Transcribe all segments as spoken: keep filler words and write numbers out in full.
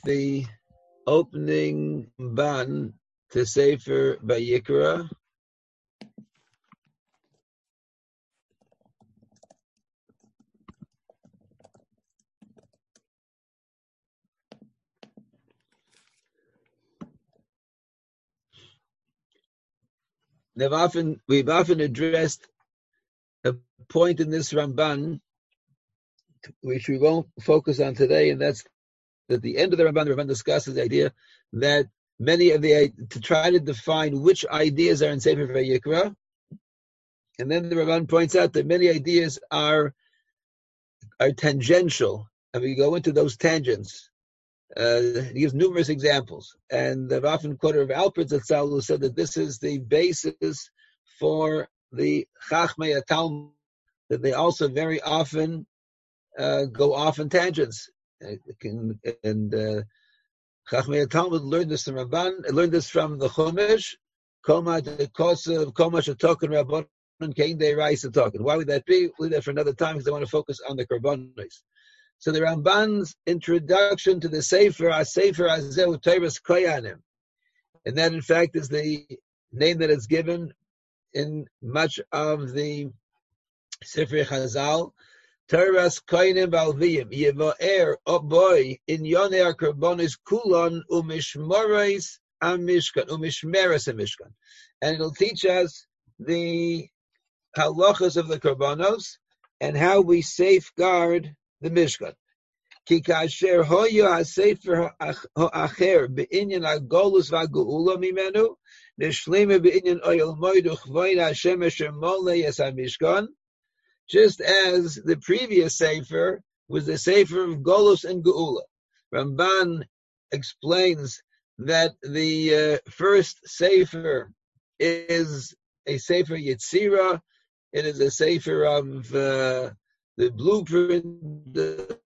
the opening ban to Sefer Vayikra. They've often, we've often addressed a point in this Ramban, which we won't focus on today, and that's at the end of the Ramban, the Ramban discusses the idea that many of the, to try to define which ideas are in Sefer Vayikra, and then the Ramban points out that many ideas are, are tangential, and we go into those tangents. Uh, he gives numerous examples, and I've often quoted Rav Alpert Zatzal, who said that this is the basis for the Chachmei Talmud, that they also very often uh, go off in tangents. And, and uh, Chachmei Talmud learned this from Ramban, learned this from the Chumash. Koma the Kosev, Koma Shatokin Rabbanon, Kain Dei Raisa Tokin. Why would that be? We'll leave that for another time because I want to focus on the Korbanos. So the Ramban's introduction to the Sefer, a Sefer Azeu Teres Koyanim, and that in fact is the name that is given in much of the Sefer Chazal, Teres Koyanim Balviyim, Yevoer, oh boy, in Yonei Korbanos Kulon Umishmorais Amishkan, Umishmeres Amishkan. And it'll teach us the halachas of the Korbanos and how we safeguard the Mishkan. Ki kasher hoya hasefer ha'acher be'inyan ha'golus v'ha'geula mimenu nishlema be'inyan oyel moidu chvoid Hashem asher molei es ha'mishkan. Just as the previous sefer was the sefer of Golus and Geula. Ramban explains that the uh, first sefer is a sefer Yetzira. It is a sefer of uh, the blueprint of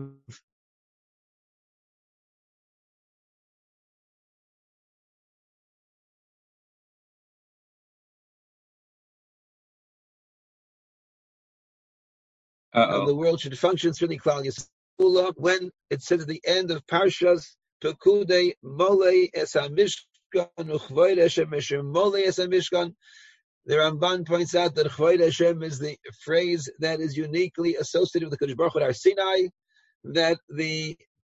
how the world should function through the Klal Yisrael. When it says at the end of Parshas Pekudei Molei Es HaMishkan Uchvoid Hashem Asher Molei Es HaMishkan, the Ramban points out that Chvoid Hashem is the phrase that is uniquely associated with the Kodesh Baruch Hu at Har Sinai, that the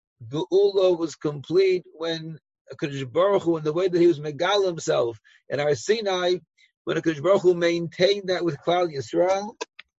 Geula was complete when Kodesh Baruch Hu, in the way that he was Megal himself at Har Sinai, when Kodesh Baruch Hu maintained that with Klal Yisrael.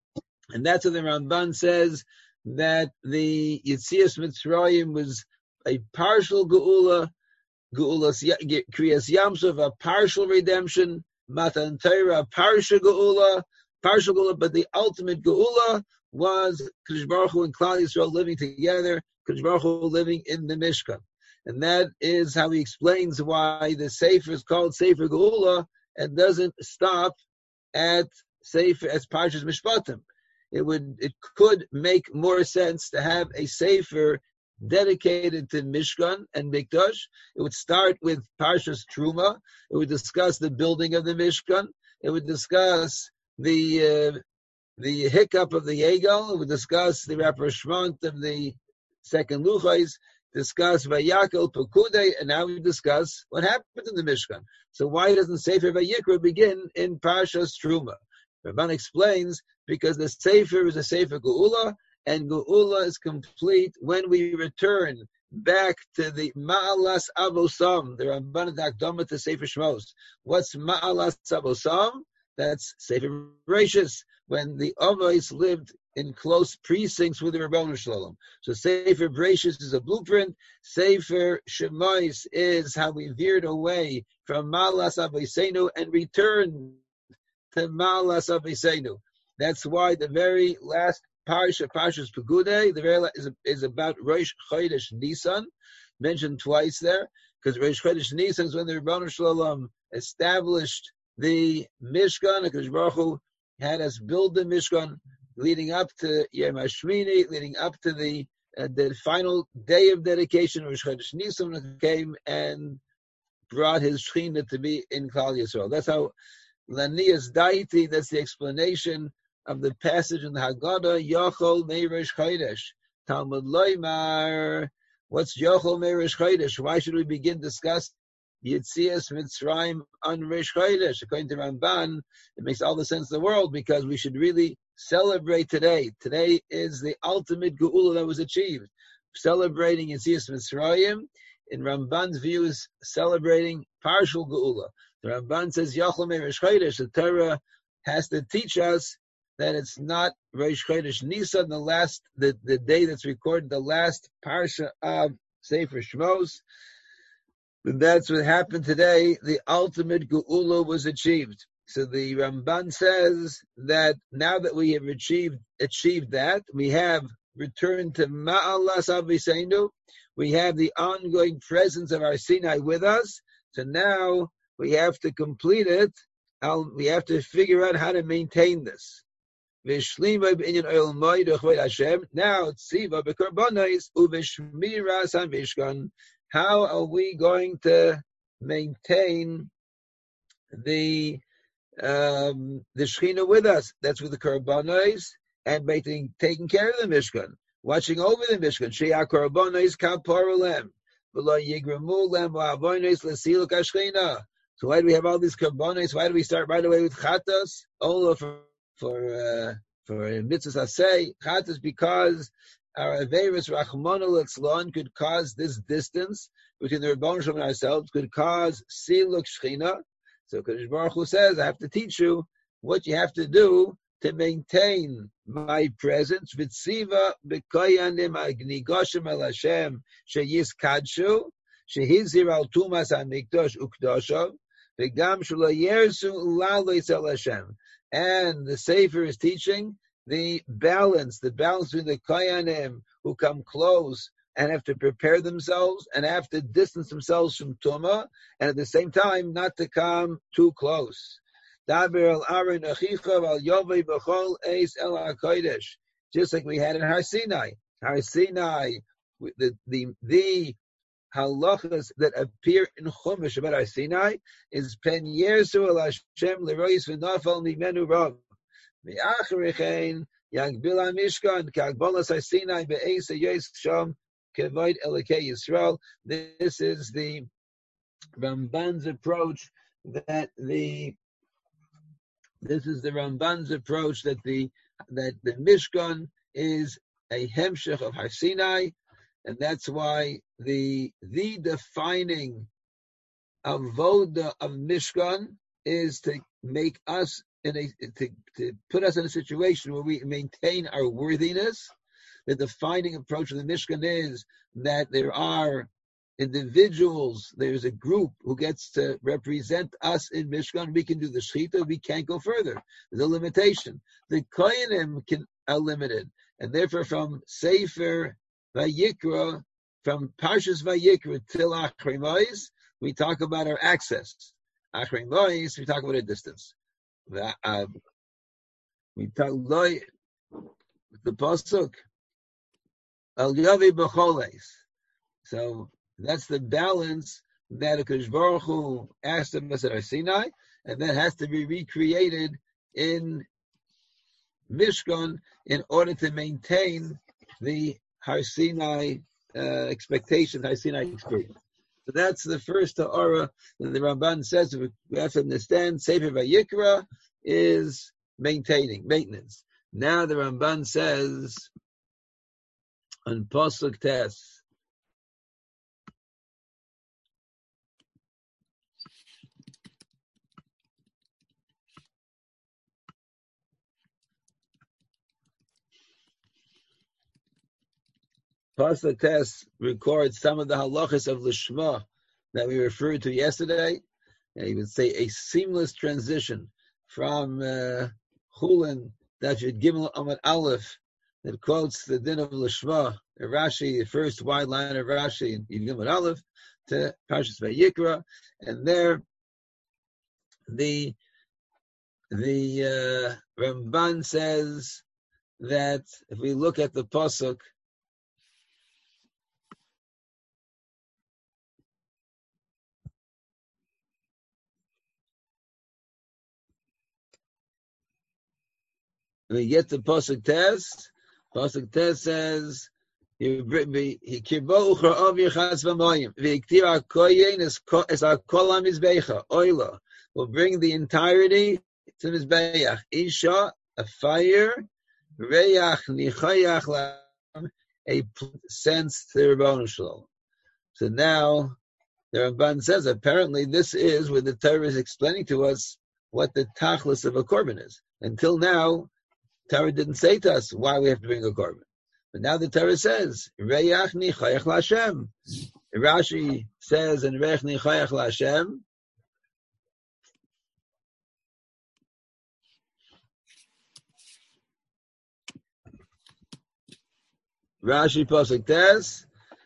And that's what the Ramban says, that the Yetzias Mitzrayim was a partial Geula, Geula Kriyas Yamsuf, a partial redemption, Matan Torah, Parsha Geula, Parsha Geula, but the ultimate Geula was Kodesh Baruch Hu and Klal Yisrael living together, Kodesh Baruch Hu living in the Mishkan. And that is how he explains why the Sefer is called Sefer Geula and doesn't stop at Sefer as Parshas Mishpatim. It would, it could make more sense to have a Sefer dedicated to Mishkan and Mikdash. It would start with Parshas Truma. It would discuss the building of the Mishkan. It would discuss the uh, the hiccup of the Egel. It would discuss the rapprochement of the second Luchais. Discuss Vayakel Pekudei, and now we discuss what happened in the Mishkan. So why doesn't Sefer Vayikra begin in Parshas Truma? Ramban explains because the Sefer is a Sefer Geula, and Geula is complete when we return back to the Ma'alas Avosam, the Ramban Akdama to Sefer Shmos. What's Ma'alas Avosam? That's Sefer Bereshis, when the Avos lived in close precincts with the Ribono Shel Olam. So Sefer Bereshis is a blueprint. Sefer Shemos is how we veered away from Ma'alas Avosenu and returned to Ma'alas Avosenu. That's why the very last Parsha, Parshas Pekudei, the very last is, is about Rosh Chodesh Nisan, mentioned twice there, because Rosh Chodesh Nisan is when the Ribono Shel Olam established the Mishkan, because Baruch Hu had us build the Mishkan, leading up to Yom HaShmini, leading up to the uh, the final day of dedication. Rosh Chodesh Nisan came and brought his Shechina to be in Klal Yisrael. That's how Lanias Daiti, that's the explanation of the passage in the Haggadah, Yachol Mei Rosh Chodesh. Talmud Loimar, What's Yochel Me Rish Chodesh? Why should we begin discussing Yitzias Mitzrayim on Rish Chodesh? According to Ramban, it makes all the sense in the world because we should really celebrate today. Today is the ultimate Geula that was achieved. Celebrating Yitzias Mitzrayim, in Ramban's view, is celebrating partial Geula. The Ramban says Yochel Me Rish Chodesh. The Torah has to teach us that it's not Rosh Chodesh Nisan, the last, the, the day that's recorded, the last parsha of Sefer Shmos. And that's what happened today. The ultimate Geula was achieved. So the Ramban says that now that we have achieved achieved that, we have returned to Ma'alas Aviseinu. We have the ongoing presence of our Sinai with us. So now we have to complete it. We have to figure out how to maintain this. Now, tziva b'korbanos uv'shmiras hamishkan. How are we going to maintain the um, the Shechina with us? That's with the korbanos and by taking care of the Mishkan, watching over the Mishkan. Sheyah korbanos kaparolem v'lo yigramu lem v'avonos l'siluk hashchina. So why do we have all these korbanos? Why do we start right away with chatas? All for for uh, for mitzvahs asay chatas, because our averis rachmana litzlan could cause this distance between the Rebbeinu Shalom and ourselves, could cause siluk shchina. So Kadosh Baruch Hu says, I have to teach you what you have to do to maintain my presence. V'tziva b'koyanim agnigoshim el Hashem sheyiskadshu shehizir al tumas hamikdash ukdoshav v'gam shelo yersu ulalos el Hashem. And the Sefer is teaching the balance, the balance between the koyanim who come close and have to prepare themselves and have to distance themselves from Tumah, and at the same time not to come too close. Just like we had in Har Sinai. Har Sinai, the, the, the halachas that appear in Chumash about Har Sinai is Pen Yersu el Hashem l'rois v'nafal mimenu rav. V'acharichein yagbil ha-mishkan k'agbolas Har Sinai be'eis ha'yos sham Kevoid Elikei Yisrael. This is the Ramban's approach that the this is the Ramban's approach that the that the Mishkan is a hemshech of Har Sinai, and that's why the the defining avoda of Mishkan is to make us in a to, to put us in a situation where we maintain our worthiness. The defining approach of the Mishkan is that there are individuals, there's a group who gets to represent us in Mishkan. We can do the Shechita, we can't go further. There's a limitation. The Koyanim can, are limited. And therefore from Sefer Vayikra, from Parshas Vayikra till Achrei Mos, we talk about our access. Achrei Mos, we talk about a distance. The, uh, we talk the Pasuk. Al Yavi B'choles. So that's the balance that HaKadosh Baruch Hu asked of us at Har Sinai, and that has to be recreated in Mishkan in order to maintain the Har Sinai uh, expectation, Har Sinai experience. So that's the first Torah that the Ramban says. We have to understand Sefer Vayikra is maintaining, maintenance. Now the Ramban says on Pasuk Tes, Pasuk Tes records some of the halachas of Lishma that we referred to yesterday. And you would say a seamless transition from uh, Chulin, Dafyud Gimel Amud Aleph, that quotes the din of Lishma, Rashi, the first wide line of Rashi in Gimel Aleph, to Parshas Vayikra, and there the the uh, Ramban says that if we look at the pasuk, we get to pasuk Tes. Pasuk Tes says, he kirbo uchra avir chas v'moyim v'iktir hakoyin es hakol hamizbecha oila will bring the entirety to the mizbeach isha a fire reyach nichayach lam a sense to the Rebbeinu Shalom. So now the Ramban says apparently this is where the Torah is explaining to us what the tachlis of a korban is. Until now, Torah didn't say to us why we have to bring a korban. But now the Torah says, Reyach nichayach l'Hashem. Rashi says in Reyach nichayach l'Hashem, Rashi Pasuk Tes,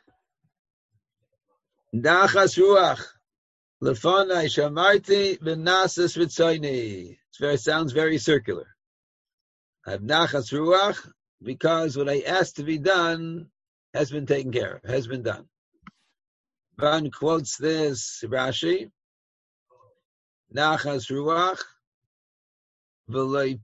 Nachas ruach lefanai shamarti v'nasis v'tzoyni. It sounds very circular. I have nachas ruach because what I asked to be done has been taken care of, has been done. Van quotes this Rashi, nachas ruach v'loi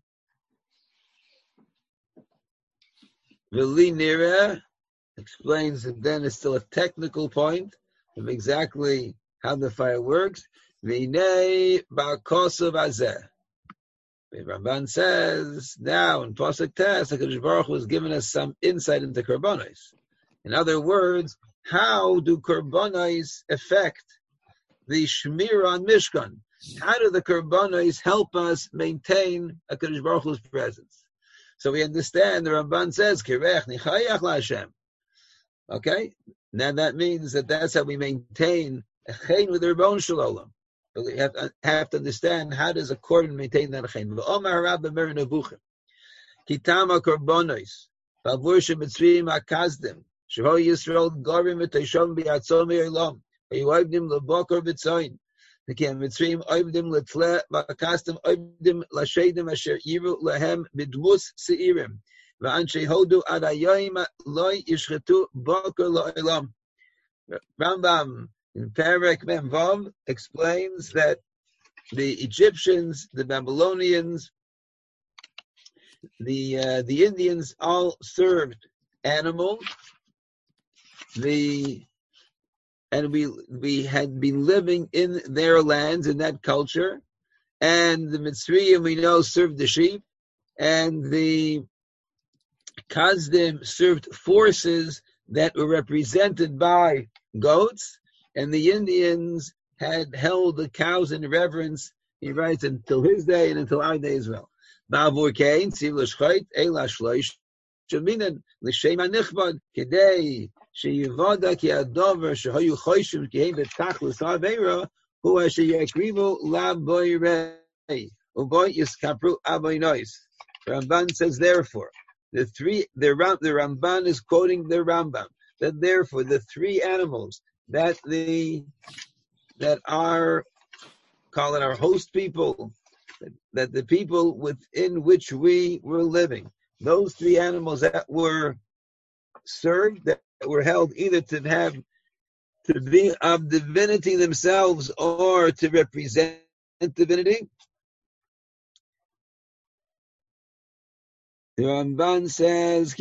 v'li nireh, explains that then it's still a technical point of exactly how the fire works. V'nei ba'kosav hazeh. The Ramban says, now in Pasuk Tes, HaKadosh Baruch Hu has given us some insight into Korbanos. In other words, how do Korbanos affect the Shmir on Mishkan? How do the Korbanos help us maintain HaKadosh Baruch Hu's presence? So we understand the Ramban says, Kirech nichayach l'Hashem. Okay? Now that means that that's how we maintain a chen with the Rebbeinu Shalom. But we have, have to understand how does a korban maintain that chen. V'omar Rabbi Meir Nebuchim, Kitama korbanos, v'avur shemitzriyim akazdim, sheho Yisrael gorim v'teishom b'yatzom v'yolam, v'yoivdim l'bokor v'tzoyin, v'kiem mitzriyim oivdim l'tle, v'akastim oivdim l'sheidim asher yiru lehem b'dmus se'irim, v'anshe hodu ad hayoyim lo yishchetu bokor lo'olam. Rambam in Perek Mem Vav explains that the Egyptians, the Babylonians, the uh, the Indians all served animals. The and we we had been living in their lands in that culture, and the Mitzrayim we know served the sheep, and the Kazdim served forces that were represented by goats. And the Indians had held the cows in reverence, he writes, until his day and until our day as well. Ba'avur kein, tziv l'shchait, eila shloish, sheminan, l'shem ha'nichbad, kedei, sheyivoda ki adover, shehoyu choshim, ki heim betachlus ha'aveira, hu asher yakrivu la'boirei, u'boi yiskapru aboinois. Ramban says, therefore, the three, the, Ram, the Ramban is quoting the Rambam, that therefore the three animals that the that our call it our host people, that the people within which we were living, those three animals that were served, that were held either to have to be of divinity themselves or to represent divinity. The Ramban says,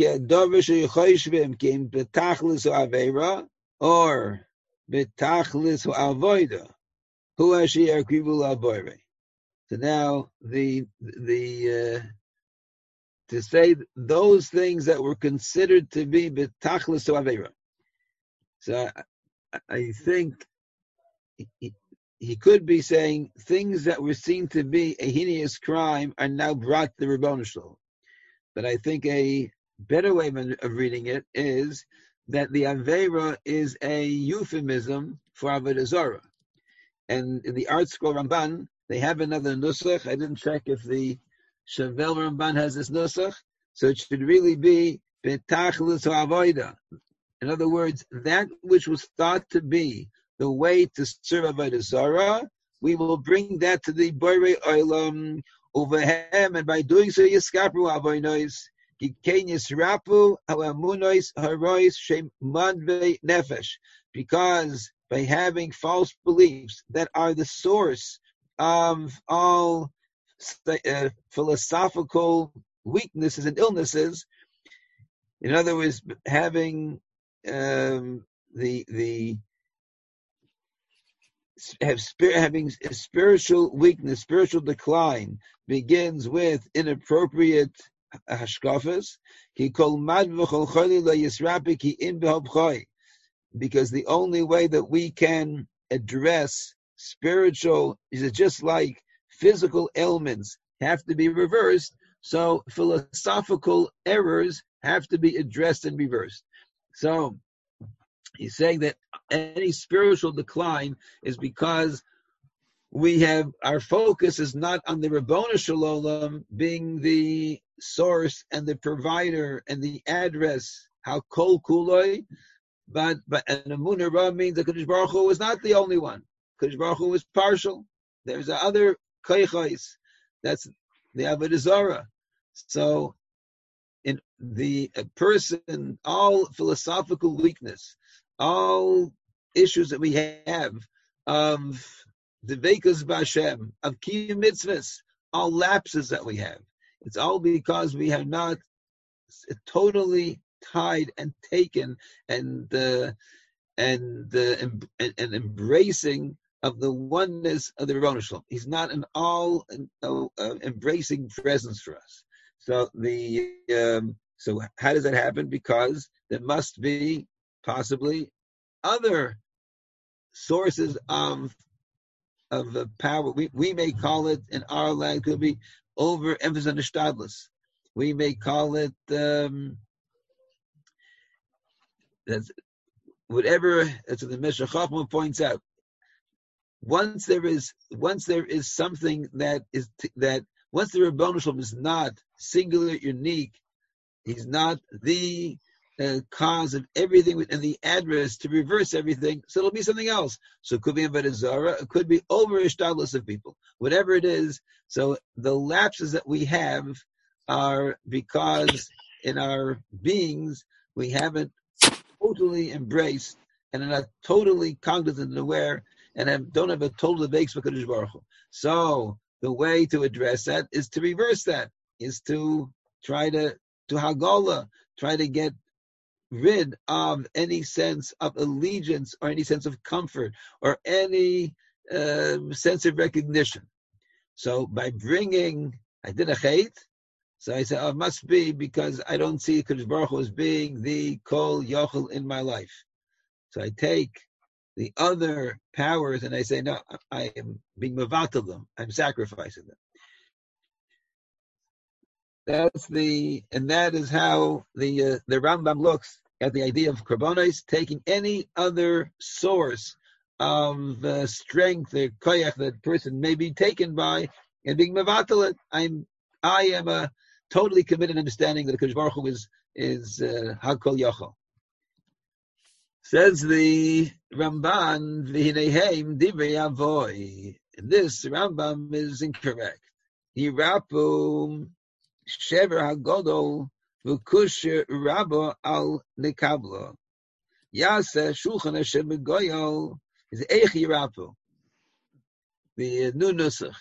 or betachlis avoida, hu ashi yakrivu laboire. So now the the uh, to say those things that were considered to be betachlis avoida. So I, I think he, he could be saying things that were seen to be a heinous crime are now brought to the Rebbeinu Shalom. But I think a better way of reading it is that the Aveira is a euphemism for Avodah Zarah. And in the Art Scroll Ramban, they have another nusach. I didn't check if the Shavel Ramban has this nusach. So it should really be Betachlis Avodah. In other words, that which was thought to be the way to serve Avodah Zarah, we will bring that to the Borei Olam over him, and by doing so, Yiskapru Avoinois. Because by having false beliefs that are the source of all uh, philosophical weaknesses and illnesses, In other words, having um, the the have spirit having a spiritual weakness, spiritual decline begins with inappropriate hashkafas. Because the only way that we can address spiritual is just like physical ailments have to be reversed, so philosophical errors have to be addressed and reversed. So he's saying that any spiritual decline is because we have our focus is not on the Rabbona Shalom being the source and the provider and the address, how kol kuloi, but but an Amunah Ra means that Kadosh Baruch Hu is not the only one. Kadosh Baruch Hu is partial. There's other koichos. That's the Avodah Zarah. So in the a person, all philosophical weakness, all issues that we have of the Vekas B'Hashem, of Kiyum Mitzvahs, all lapses that we have. It's all because we have not totally tied and taken and uh, and, uh, and and embracing of the oneness of the Rebbeinu Shalom. He's not an all uh, uh, embracing presence for us. So the um, so how does that happen? Because there must be possibly other sources of of uh, power. We we may call it in our language, could be overemphasis on the shtadlus. We may call it um, that's whatever. That's what the Meshech Chochmah points out. Once there is once there is something that is t- that once the Rebbeinu Shalom is not singular, unique, he's not the uh, cause of everything and the address to reverse everything, so it'll be something else. So it could be Avodah Zarah, it could be over-ishtaglus of people, whatever it is. So the lapses that we have are because in our beings we haven't totally embraced and are not totally cognizant and aware and have, don't have a total base for Kadosh Baruch Hu. So the way to address that is to reverse that, is to try to, to Hagolah, try to get rid of any sense of allegiance or any sense of comfort or any uh, sense of recognition. So by bringing, I did a chait, so I said, oh, it must be because I don't see Kadosh Baruch Hu as being the kol yochel in my life. So I take the other powers and I say, no, I am being mevatel them. I'm sacrificing them. That's the, and that is how the uh, the Rambam looks at the idea of korbanos, taking any other source of uh, strength or koyach that person may be taken by and being mevatel it. I'm, I am a totally committed understanding that Kadosh Baruch Hu is is uh, hakol yochel. Says the Ramban, v'hinehem divrei avoy. This Rambam is incorrect. Hirapu shever hagodol v'kusher rabo al nekablo. Yaseh shulchan Hashem begoyol is eich hirapu. The new nusach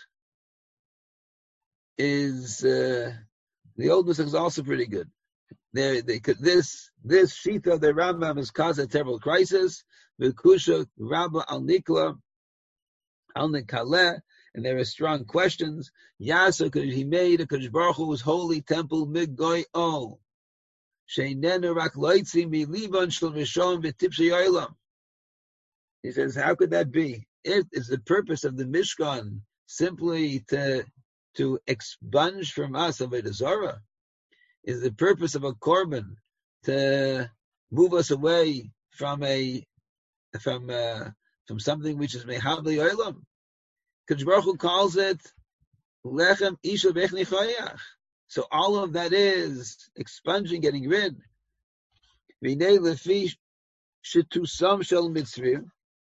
is uh, the old nusach is also pretty good. They, they could, this this sheet of the Rambam has caused a terrible crisis. V'kusha Rabba al Nikla al Nikaleh, and there are strong questions. Yasa, because he made a Kadosh Baruch Hu's holy temple migoy o sheinenu rak loitzi mi liban shel rishon v'tipshei olam. He says, how could that be? It is the purpose of the Mishkan simply to to expunge from us Avodah Zarah. Is the purpose of a korban to move us away from a from uh, from something which is mehavli olam? Kadosh Baruch Hu calls it lechem isha bechni chayach. So all of that is expunging, getting rid. V'nei lefi shetusam shel mitzvim,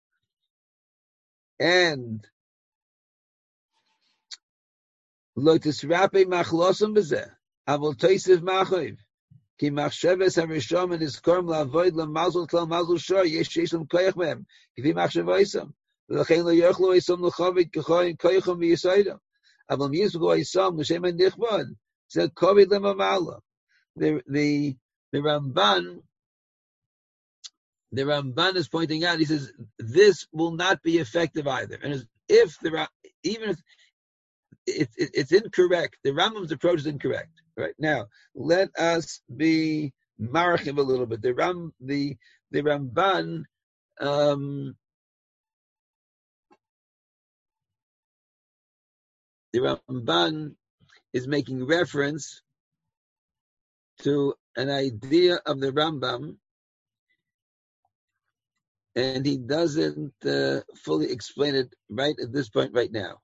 and lo tisrape machlosam b'zeh. Avol toisiv machoiv ki machshavas harishon and iskorm la'avoid la'mazul tlal mazul shor yesh sheislam koyach mehem kivi machshavoisam v'lachein lo yochlo isam l'chavit k'choyin koyachom v'yisaydam avol miyizgo isam l'shem nichbad zeh kovid lemamala. The the the Ramban, the Ramban is pointing out, he says, this will not be effective either. And if the, even if it, it, it's incorrect, the Rambam's approach is incorrect. Right now, let us be marchiv a little bit. The Ram, the the Ramban, um, the Ramban is making reference to an idea of the Rambam, and he doesn't uh, fully explain it right at this point, right now.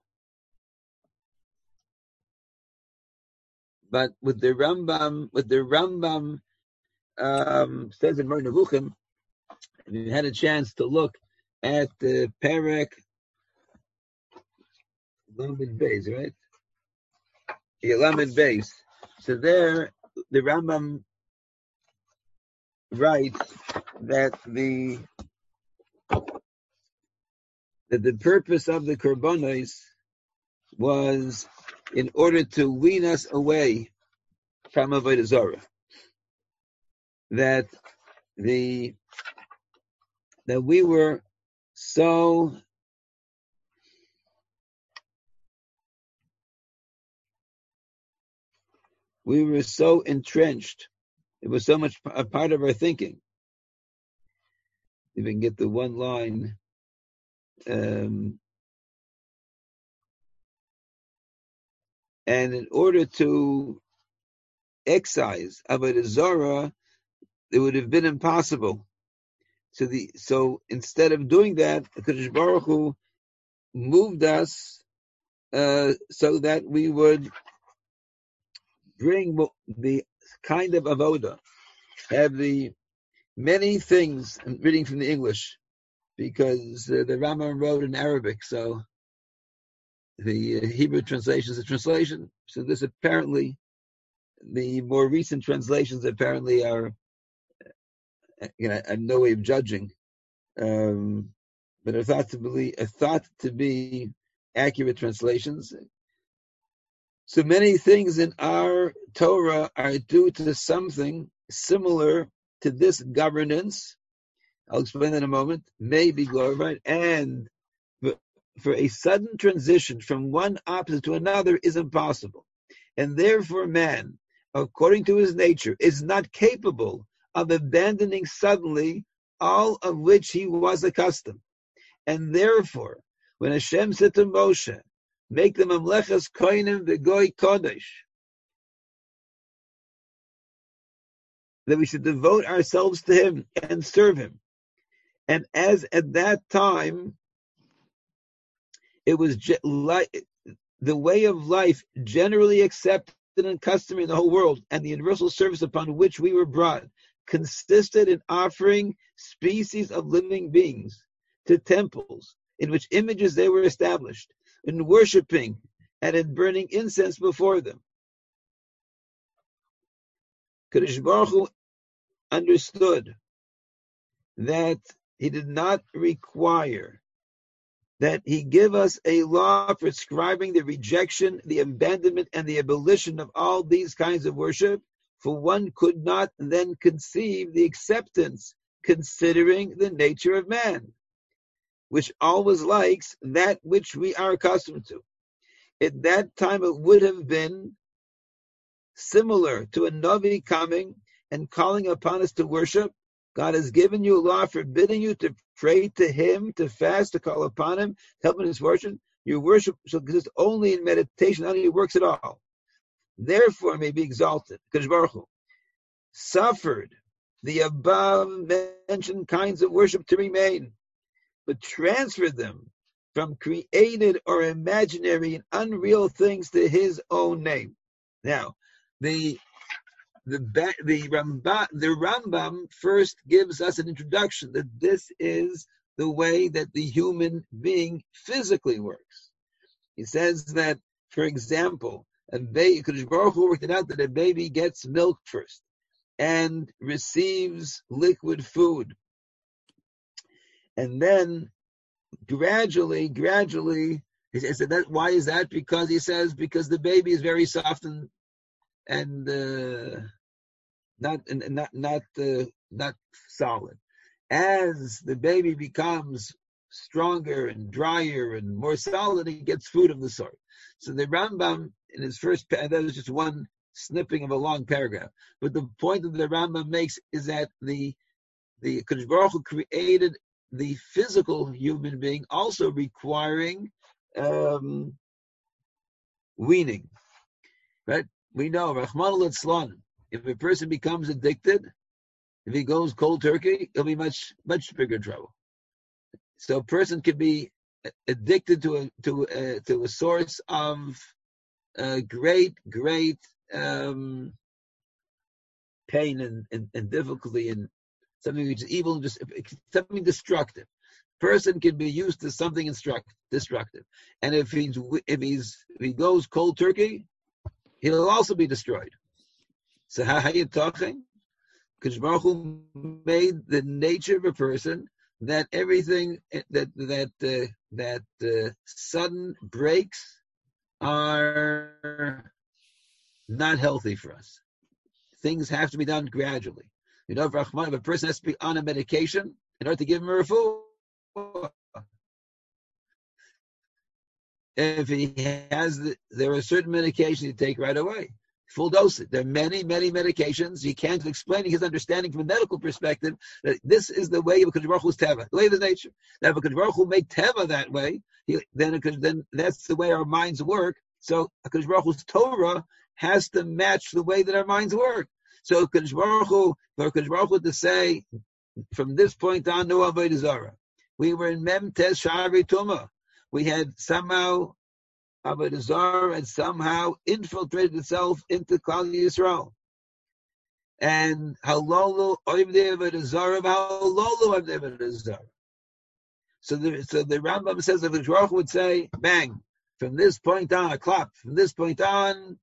But with the Rambam, with the Rambam um, says in Moreh Nevuchim, if you had a chance to look at the Perek Lamed Beis, right? Yeah, Lamed Beis. So there, the Rambam writes that the that the purpose of the Korbanos was in order to wean us away from Avodah Zarah. That the that we were so we were so entrenched. It was so much a part of our thinking. If we can get the one line. Um, and in order to excise Avodah Zarah, it would have been impossible. So the so instead of doing that, HaKadosh Baruch Hu moved us uh, so that we would bring the kind of avodah, have the many things. I'm reading from the English because uh, the Rambam wrote in Arabic, so the uh, Hebrew translation is a translation. So this apparently, the more recent translations apparently are, you know, I have no way of judging, um, but are thought to be are thought to be accurate translations. So many things in our Torah are due to something similar to this governance. I'll explain that in a moment. May be glorified, and for a sudden transition from one opposite to another is impossible, and therefore man, according to his nature, is not capable of abandoning suddenly all of which he was accustomed. And therefore, when Hashem said to Moshe, make the Mamlechas Kohanim v'Goy Kodesh, that we should devote ourselves to him and serve him. And as at that time, it was ge- li- the way of life generally accepted and customary in the whole world, and the universal service upon which we were brought, consisted in offering species of living beings to temples in which images they were established, in worshipping and in burning incense before them. Kadosh Baruch Hu understood that he did not require that he give us a law prescribing the rejection, the abandonment, and the abolition of all these kinds of worship, for one could not then conceive the acceptance considering the nature of man, which always likes that which we are accustomed to. At that time it would have been similar to a Navi coming and calling upon us to worship. God has given you a law forbidding you to pray to him, to fast, to call upon him, to help in his worship. Your worship shall consist only in meditation, not in your works at all. Therefore may be exalted. Kadosh Baruch Hu suffered the above mentioned kinds of worship to remain, but transferred them from created or imaginary and unreal things to his own name. Now, the the the Rambam, the Rambam first gives us an introduction that this is the way that the human being physically works. He says that, for example, a baby, Kadosh Baruch Hu worked it out that a baby gets milk first and receives liquid food, and then gradually, gradually, he said that. Why is that? Because he says because the baby is very soft and and uh, not not not uh, not solid. As the baby becomes stronger and drier and more solid, he gets food of the sort. So the Rambam in his first, that was just one snipping of a long paragraph. But the point that the Rambam makes is that the the Kadosh Baruch Hu created the physical human being also requiring um, weaning. Right? We know, Rahman al if a person becomes addicted, if he goes cold turkey, he'll be much, much bigger trouble. So a person could be addicted to a to a, to a source of uh, great, great um, pain and, and, and difficulty and something which is evil, just something destructive. Person can be used to something instruct, destructive, and if he's if he's if he goes cold turkey, he'll also be destroyed. So how, how you talking? Because Baruch Hu made the nature of a person that everything that that uh, that uh, sudden breaks are not healthy for us. Things have to be done gradually. You know, if, Rahman, if a person has to be on a medication in order to give him a refuah, if he has, the, there are certain medications you take right away, full dosage. There are many, many medications. He can't explain his understanding from a medical perspective that this is the way of Kadosh Baruch Hu's teva, the way of his nature. That if Kadosh Baruch Hu made teva that way, he, then it could, then that's the way our minds work. So Kadosh Baruch Hu's Torah has to match the way that our minds work. So Kadosh Baruch Hu, for Kadosh Baruch Hu to say, from this point on, no avodah zarah. We were in Mem Tes Sha'ari Tumah. We had somehow avodah zarah had somehow infiltrated itself into Klal Yisrael. And halolu oivdei avodah zarah, halolu oivdei avodah zarah. So the so the Rambam says that the Baruch Hu would say, bang, from this point on, a clap. From this point on,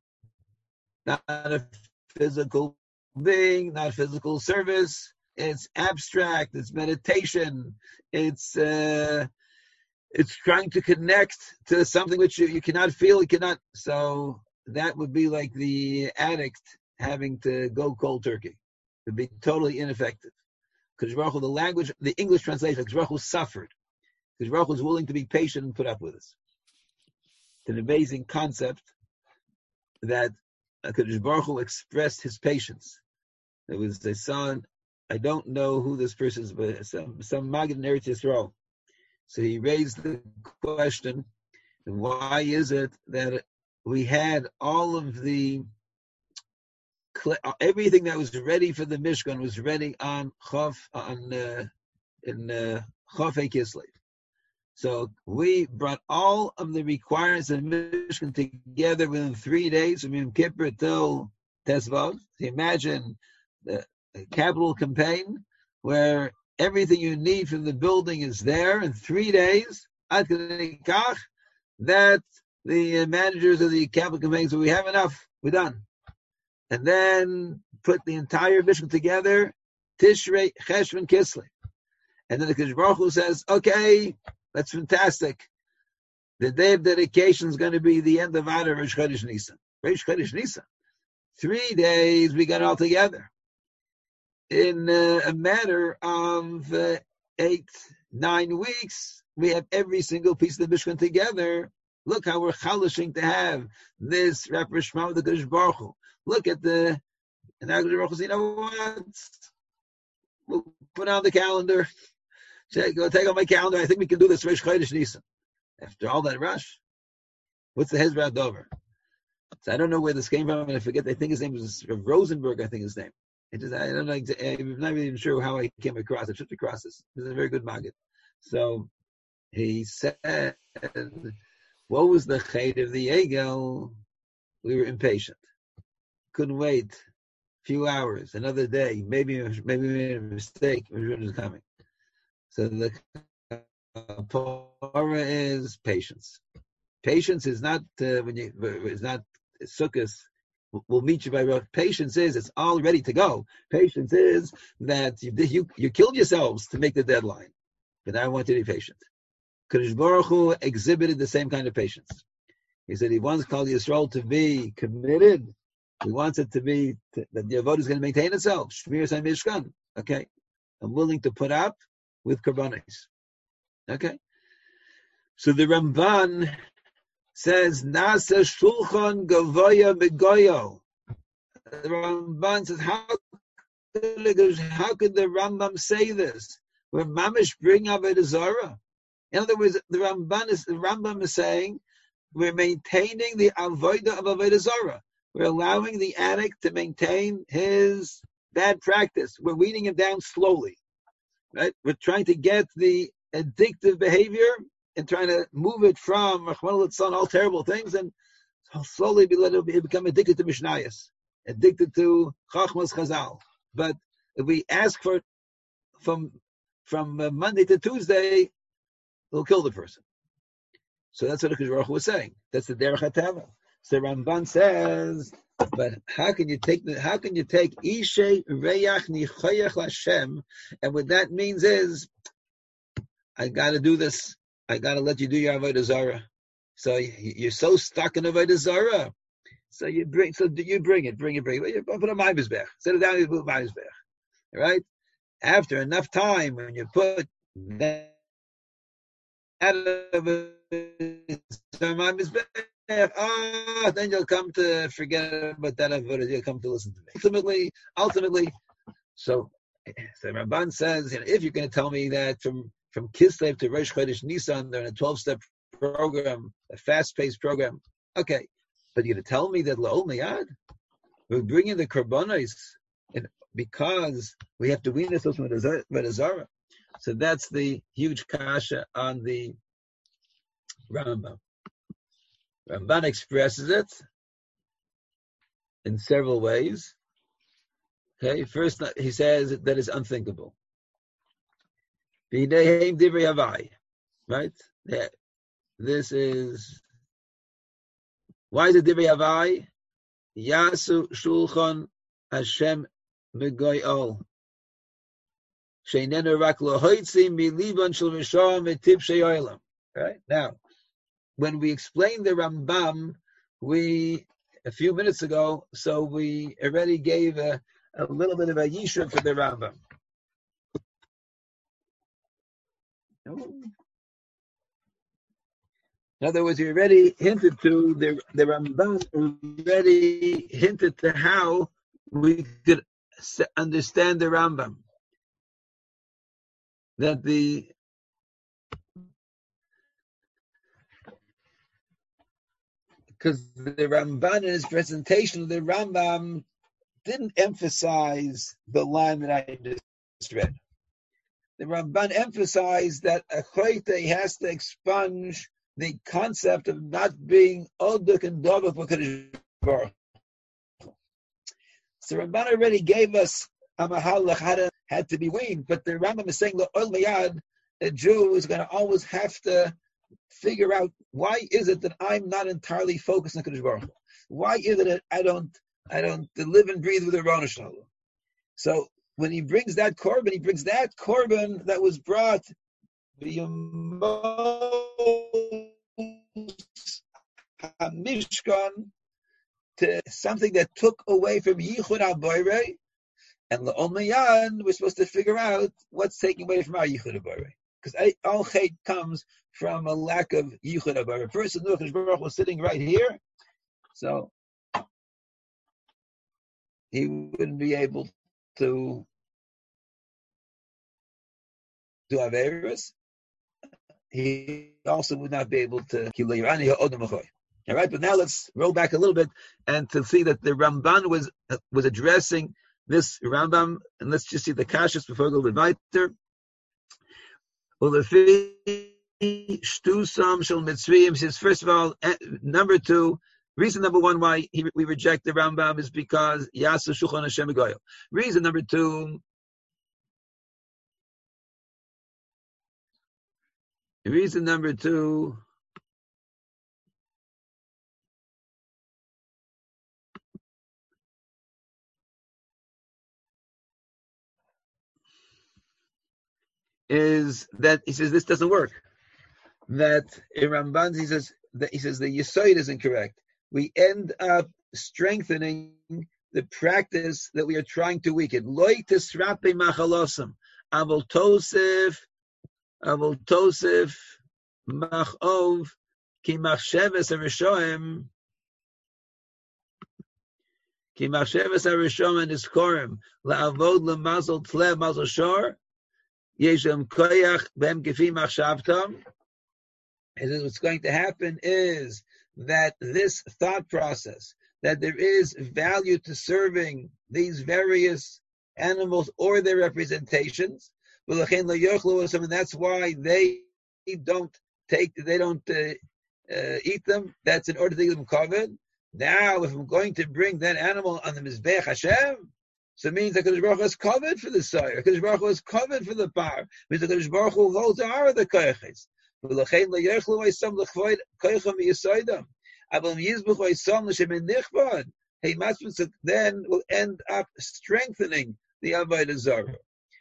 not a physical being, not physical service. It's abstract. It's meditation. It's uh, it's trying to connect to something which you, you cannot feel. You cannot. So that would be like the addict having to go cold turkey. It would be totally ineffective. Because Baruch Hu, the language, the English translation, because Baruch Hu suffered. Because Baruch Hu was willing to be patient and put up with us. It's an amazing concept that Kadosh Baruch Hu expressed his patience. There was a son, I don't know who this person is, but some, some Maggid in Eretz Yisrael. So he raised the question, why is it that we had all of the, everything that was ready for the Mishkan was ready on Chof, on, uh, in uh, Chof Kislev. So we brought all of the requirements of the Mishkan together within three days, from Yom Kippur till Tesvav. So imagine the capital campaign where everything you need from the building is there in three days. That the managers of the capital campaign said, we have enough, we're done. And then put the entire Mishkan together, Tishrei, Cheshvan, Kislev. And then the Kadosh Baruch Hu says, okay, that's fantastic. The day of dedication is going to be the end of Adar, Rosh Chodesh Nisan. Rosh Chodesh Nisan. Three days we got it all together. In uh, a matter of uh, eight, nine weeks, we have every single piece of the Mishkan together. Look how we're chalishing to have this rapprochement with the Kadosh Baruch Hu. Look at the, and now Kadosh Baruch Hu says, you know what? We'll put on the calendar. Go take on my calendar. I think we can do this Rosh Chodesh Nisan. After all that rush, what's the Hezbollah Dover? So I don't know where this came from, and I forget. I think his name was Rosenberg. I think his name. It is, I don't know. I'm not really even sure how I came across it. Shipped across this. This is a very good Maggid. So he said, "What was the chait of the Egel? We were impatient, couldn't wait. A few hours, another day. Maybe maybe we made a mistake. It was coming." So the Torah is patience. Patience is not uh, when you it's not sukkahs. We'll meet you by road. Patience is it's all ready to go. Patience is that you you you killed yourselves to make the deadline, but I want to be patient. Kadosh Baruch Hu exhibited the same kind of patience. He said he wants Klal Yisrael to be committed We want it to be to, that the avodah is going to maintain itself. Shmiras HaMishkan. Okay, I'm willing to put up with karbanos. Okay, so the Ramban says Nasa Shulchan Gavoya Begoyo. The Ramban says how could, how could the Rambam say this? Where Mamish bring Avodah Zarah. In other words, the Ramban is the Rambam is saying we're maintaining the avodah of Avodah Zarah. We're allowing the addict to maintain his bad practice. We're weeding him down slowly, right? We're trying to get the addictive behavior and trying to move it from all terrible things and slowly be let it become addicted to Mishnayos, addicted to Chachmas Chazal. But if we ask for from from Monday to Tuesday, it'll kill the person. So that's what the Baruch was saying. That's the Derech HaTeva. So Ramban says, but how can you take the, how can you take Ishe Reyach Nichoyach Lashem, and what that means is, I got to do this. I got to let you do your Avodah Zarah. So you're so stuck in Avodah Zarah. So you bring, so you bring it, bring it, bring it. You put a Ma'amizbech. Set it down. You put a Ma'amizbech. Right? After enough time, when you put that ah, then you'll come to forget about that avodah. You'll come to listen to me. Ultimately, ultimately, so, so Ramban says, you know, if you're going to tell me that from from Kislev to Rosh Chodesh Nisan, they're in a twelve-step program, a fast-paced program, okay, but you're going to tell me that La'ol Miyad, we're bringing the Karbonos, and because we have to wean ourselves from Avodah Zarah. So that's the huge kasha on the Rambam. Ramban expresses it in several ways. Okay, first he says that is unthinkable. Right? Yeah. This is why is it Divrei Havai? Yasu Shulchan Hashem Megoyol. Right now, when we explained the Rambam, we a few minutes ago, so we already gave a, a little bit of a yishuv for the Rambam. In other words, we already hinted to the the Rambam already hinted to how we could understand the Rambam. That the because the Ramban in his presentation, the Rambam didn't emphasize the line that I just read. The Ramban emphasized that a choyte has to expunge the concept of not being oduk and dovah for Kadosh Baruch. So Ramban already gave us a mahalach how to had to be weaned, but the Rambam is saying that Ol Miyad, a Jew is going to always have to figure out why is it that I'm not entirely focused on Kadosh Baruch Hu? Why is it that I don't I don't live and breathe with the Ron Shalom? So when he brings that korban, he brings that korban that was brought the Mishkan to something that took away from Yichud HaBorei. And L'ol Miyad, we're supposed to figure out what's taking away from our Yichud HaBorei. Because all hate comes from a lack of Yichud HaBorei. A person knew Kadosh Baruch was sitting right here, so he wouldn't be able to do Averis. He also would not be able to kill Leirani or Odom Achoy. All right, but now let's roll back a little bit and to see that the Ramban was was addressing this Rambam, and let's just see the kashas before we go to weiter. Says first of all, number two, reason number one why he, we reject the Rambam is because Yasu Shulchan Hashem Megoyel. Reason number two, reason number two. Is that he says this doesn't work. That in Ramban he says that he says the Yisoid is incorrect. We end up strengthening the practice that we are trying to weaken. Loi tisrape machalosam. Avol tosef, avol tosef, machov, ki machsheves harishoim, ki machsheves harishom and iskorim, la'avod lemazal tlev mazal shor, yeshem koyach bem kefi machshavtam. And what's going to happen is that this thought process, that there is value to serving these various animals or their representations, and that's why they don't take, they don't uh, uh, eat them. That's in order to give them covered. Now, if I'm going to bring that animal on the Mizbech Hashem, so it means that Kadosh Baruch Hu is covered for the sire. Kadosh Baruch Hu is covered for the power. It means that Kadosh Baruch Hu holds the power of the koyches. Then will end up strengthening the Avodah Zarah.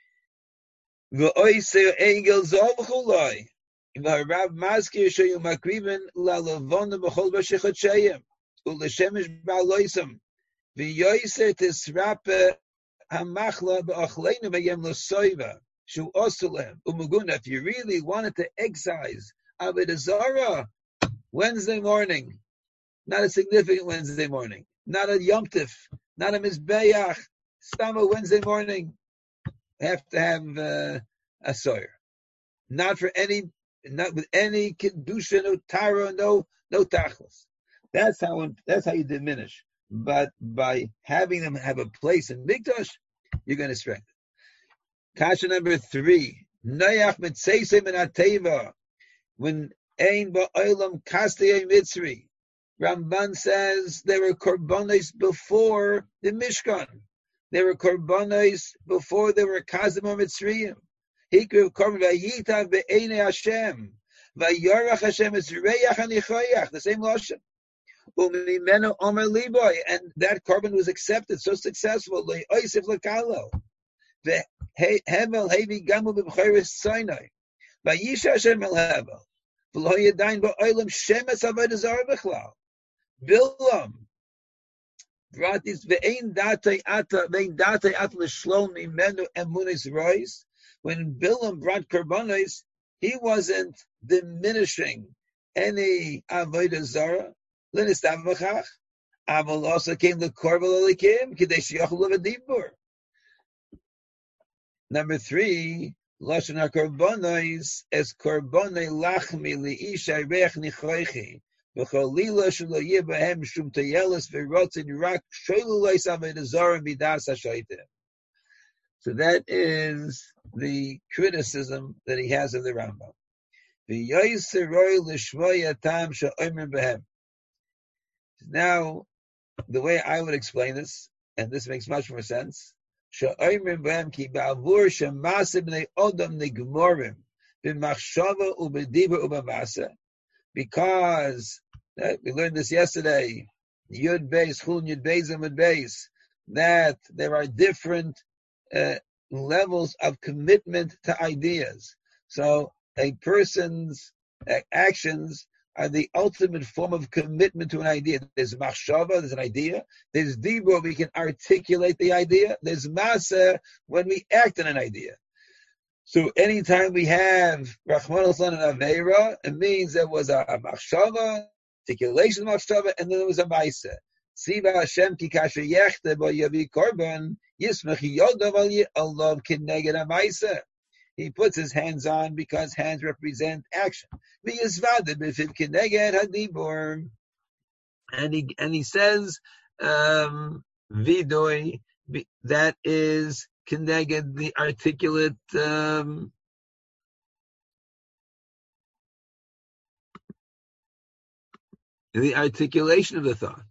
Rav Maskir Shayum Makriven La Lavon Bechol Bashichat Uleshemish Baloisam V'Yoiser Tisrape Hamachla Ba'Achleinu V'Yem Losoiva Shu Osulem Umuguna. If you really wanted to excise Avodah Zarah Wednesday morning, not a significant Wednesday morning, not a Yom Tif, not a Mizbeach, Stama Wednesday morning, have to have uh, a sawyer. Not for any, not with any kedusha, no tara, no no tachlis. That's how that's how you diminish. But by having them have a place in Mikdash, you're going to strengthen. Kasha number three. Noach mitzeisem in ateva. When ein ba'olam kastei mitzri. Ramban says there were korbanos before the Mishkan. There were korbanos before there were kazim or mitzriyim. He could come vayitav be'enei Hashem. Vayarach Hashem is reyach anichoyach. The same lashon. Umimenu omer liboy, and that korban was accepted so successful. Le'oisif lekalo. Ve'hevel hevi gamu b'b'chayris Sinai. Vayisha Hashem el hevel. V'lo yadayin ba'olam shemes avodah zarah b'chlal. Bilam brought this ve'ein datei ata ve'ein datei ata l'shlom imenu emunis rois. When Bilam brought korbanos, he wasn't diminishing any avodah zarah. L'nistav v'chach. Aval also came the korban l'likim k'dei sheyachol l'vadibur. Number three, lashon hakorbanos es korbanei lachmi liisha reich nichoichi. So that is the criticism that he has of the Rambam. Now, the way I would explain this, and this makes much more sense, because uh, we learned this yesterday, Yud Beis, Chul Yud Beis and Yud Beis, that there are different uh, levels of commitment to ideas. So a person's uh, actions are the ultimate form of commitment to an idea. There's machshava, there's an idea. There's dibur, we can articulate the idea. There's masa, when we act on an idea. So anytime we have Rachman al-San and Aveira, it means there was a, a machshava, articulation of machshava, and then there was a maisa. Siva Hashem ki kasher yechte bo yavi korban, yismach yodav alav kineged a maisa. He puts his hands on because hands represent action. V'yizvada b'fiv kineged hadibur. And he, and he says, um, vidoi, that is Kineged, the articulate um, the articulation of the thought.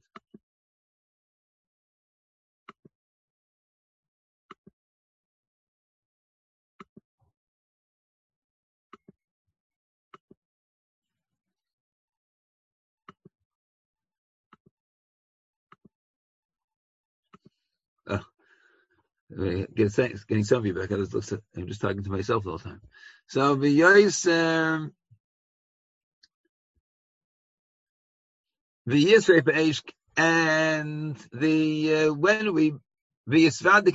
Uh. Getting, getting some feedback. I was looks at, I'm just talking to myself the whole time. So v'yos v'yisrei be'esh and the uh, when we and they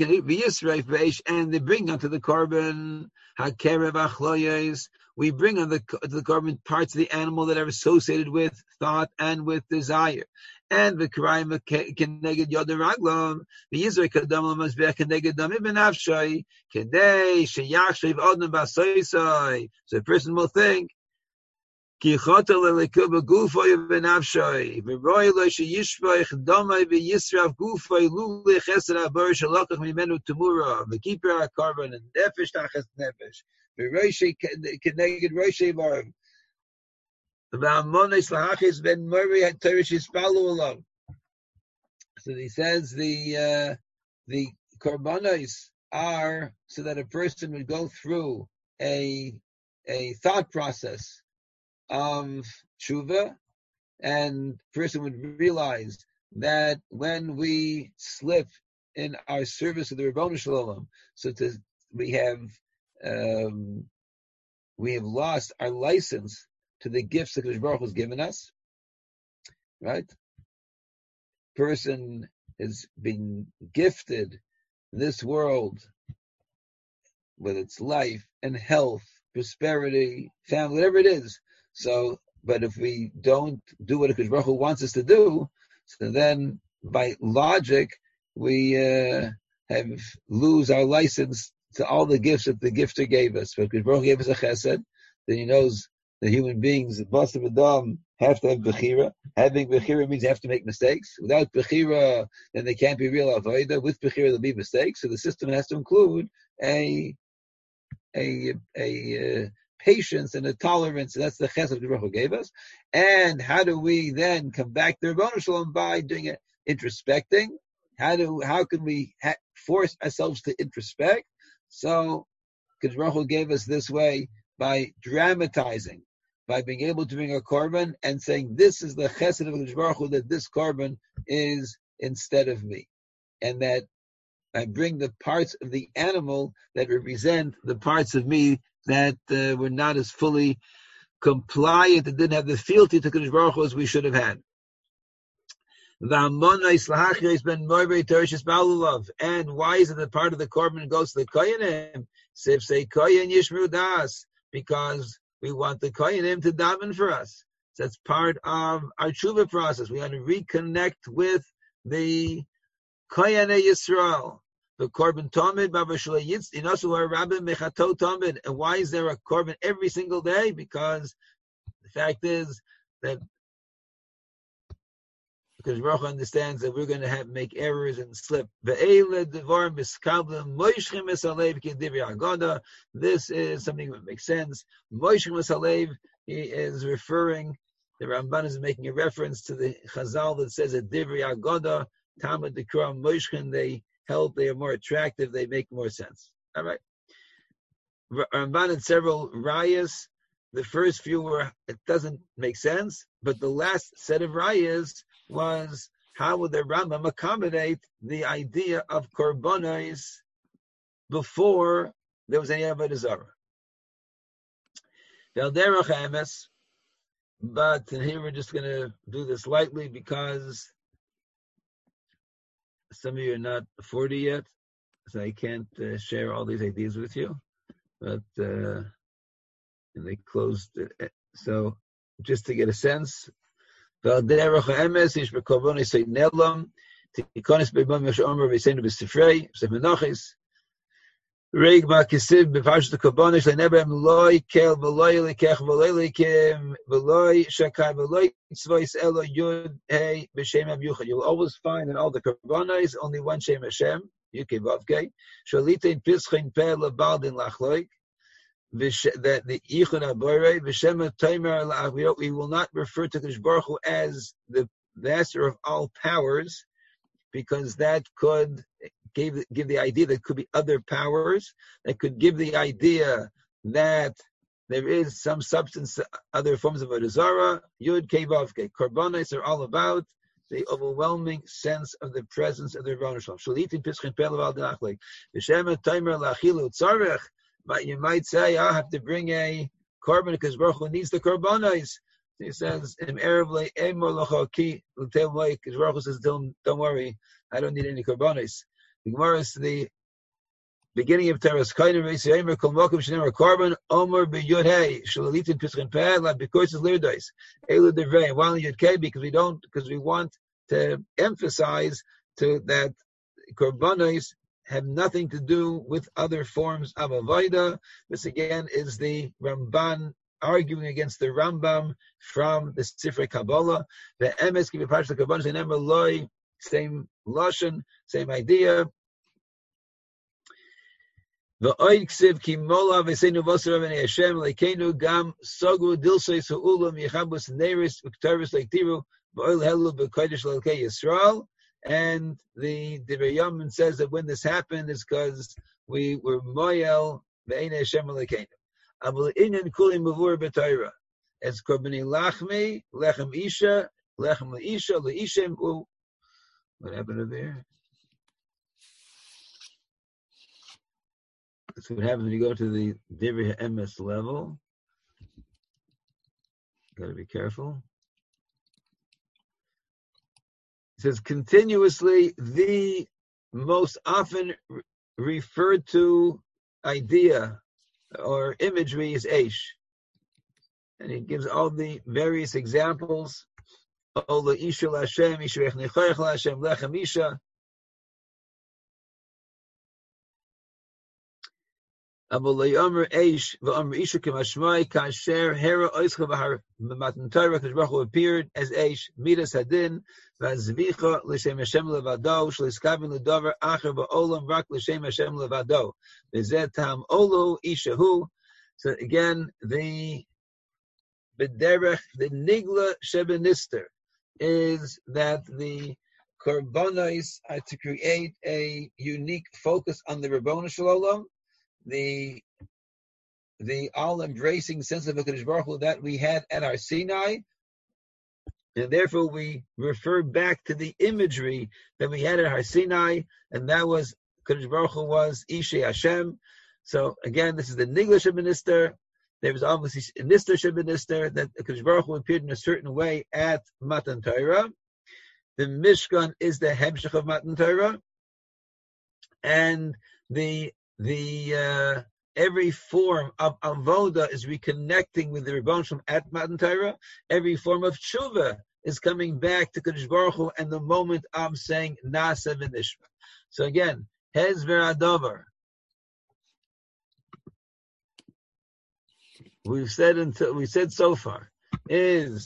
bring onto the korban hakerev achloyes, we bring on the the korban parts of the animal that are associated with thought and with desire. And the karayim keneged yoder raglam, the Yisrael kadam lamazbech keneged damim benafshay, kedei sheyachshiv odem basoisai. So a person will think, ki chotel lelikuba gufoy benafshay, v'roy lo sheyishvach damay v'yisrav gufoy lule chesed abar shalakach mimenu temura, v'kiper hakarban and nefesh tachas nefesh, v'roy shey keneged roy shey barim. So he says the uh, the korbanos are so that a person would go through a a thought process of tshuva, and a person would realize that when we slip in our service of the Ribono Shel Olam, so to, we have um, we have lost our license to the gifts that Kadosh Baruch Hu has given us, right? Person has been gifted this world with its life and health, prosperity, family, whatever it is. So, but if we don't do what Kadosh Baruch Hu wants us to do, so then by logic we uh, have lose our license to all the gifts that the gifter gave us. But Kadosh Baruch Hu gave us a chesed, then he knows the human beings, the Bas of Adam, have to have Bechira. Having Bechira means they have to make mistakes. Without Bechira, then they can't be real Avodah. With Bechira, there'll be mistakes. So the system has to include a a a uh, patience and a tolerance. That's the chesed that Baruch Hu gave us. And how do we then come back to Ribono Shel Olam by doing it, introspecting? How do how can we ha- force ourselves to introspect? So, because Baruch Hu gave us this way by dramatizing, by being able to bring a korban and saying, this is the chesed of Kadosh Baruch Hu, that this korban is instead of me. And that I bring the parts of the animal that represent the parts of me that uh, were not as fully compliant, that didn't have the fealty to Kadosh Baruch Hu as we should have had. And why is it that part of the korban goes to the koyanim? Say koyan yishmeru das, because we want the koyanim to daven for us. So that's part of our tshuva process. We want to reconnect with the koyanei Yisrael. The korban tamid, b'avashla yitz, inasu harabbim mechato tamid. And why is there a korban every single day? Because the fact is that because Baruch Hu understands that we're going to have make errors and slip. This is something that makes sense. He is referring, the Ramban is making a reference to the Chazal that says that Divri Agoda, Talmud Dikra Moishkin, they help, they are more attractive, they make more sense. All right. Ramban had several rayas. The first few were, it doesn't make sense, but the last set of rayas was, how would the Rambam accommodate the idea of korbanos before there was any Avodah Zarah? But here we're just going to do this lightly because some of you are not forty yet, so I can't uh, share all these ideas with you. But uh, and they closed it. So just to get a sense, V'alderech ha'emes ish b'korban yisay nelam tikonis b'bam yashomer v'yiseinu b'sifrei v'semenachis reig ma'kisiv b'parshas korban yisay nebem loy kel v'loy likech v'loy likim v'loy shakai v'loy tzvos elo yud hey b'shem ha'miyuchad. You'll always find in all the korbanos only one Shem Hashem, Yud-Kei Vav-Kei, sholitein pischin peh lebaldin lachloik. That the Yichud HaBorei, V'Shem HaTomer La'Achvirot, we will not refer to Kadosh Baruch Hu as the master of all powers, because that could give, give the idea that could be other powers, that could give the idea that there is some substance, other forms of Avodah Zarah. Yud Kei Vav Kei. Korbanos are all about the overwhelming sense of the presence of the Ribono Shel Olam. Shalitin Pischin Peh Leval D'Achleik. V'Shem HaTomer La'Achilu Tzarech. But you might say, I have to bring a korban because Baruch Hu needs the korbanos. He says, "Im Erev le'emor l'choki l'tem lo'ik." Baruch Hu says, "Don't don't worry, I don't need any korbanos." The Gemara is the beginning of Teres Kainim Reis Yemer Kol Mokum Shneimar Korban Omer B'Yud Hey Shalalitin Pischin Peh La B'Koyses Lirdos Elu Devrei. Why Yud Kei? Because we don't because we want to emphasize to that korbanos have nothing to do with other forms of avodah. This again is the Ramban arguing against the Rambam from the Sifrei Kabbalah. The Emes Ki B'Parshas Korbanos and Emer Loi, same lashon, same idea. V'oid ksiv ki mola v'seinu v'osar avnei Hashem leikeinu gam sogu dilsei su'ulam yichabus neiris v'ktarvis leiktiru v'oil helu b'kodesh l'elkei Yisrael. And the Divrei Yamin says that when this happened is because we were moyel v'einei Hashem leikeinu. Avol inen kuli mavur b'Torah. It's korbani lachmi, lechem isha, lechem leisha, leishem. What happened to there? That's what happens when you go to the Divrei Emes level. Got to be careful. It says continuously the most often re- referred to idea or imagery is Eish. And he gives all the various examples. Ola Isha Lashem, Isha Rechnechoyach Lashem, Lechem Isha. Abolay Amr Eish, V'Amr Isha K'mashmai, Kasher, Hera Oischa V'Har Matan Torah, Kadosh Hu appeared as Eish, Midas Hadin, V'Azvicha, L'Shem Hashem Levado, Sh'Liskavin L'Dover, Acher Ba'olam, Rak L'Shem Hashem Levado, V'Zeh Tam Olu, Isha Hu. So again, the B'derech, the Nigla Shebenister, is that the Korbanos are to create a unique focus on the Rabbonu Shalom, the the all-embracing sense of HaKadosh Baruch Hu that we had at our Sinai, and therefore we refer back to the imagery that we had at our Sinai, and that was HaKadosh Baruch Hu was Ishe Hashem. So again, this is the Nigla Shebenister. There was obviously a Nister Shebenister that HaKadosh Baruch Hu appeared in a certain way at Matan Torah. The Mishkan is the Hemshech of Matan Torah, and the The uh, every form of avoda is reconnecting with the Rebbeinu Shalom at Matan Torah. Every form of tshuva is coming back to Kadosh Baruch Hu, and the moment I'm saying Nasa v'nishma. So again, Hez v'Adavar. We've said until we said so far is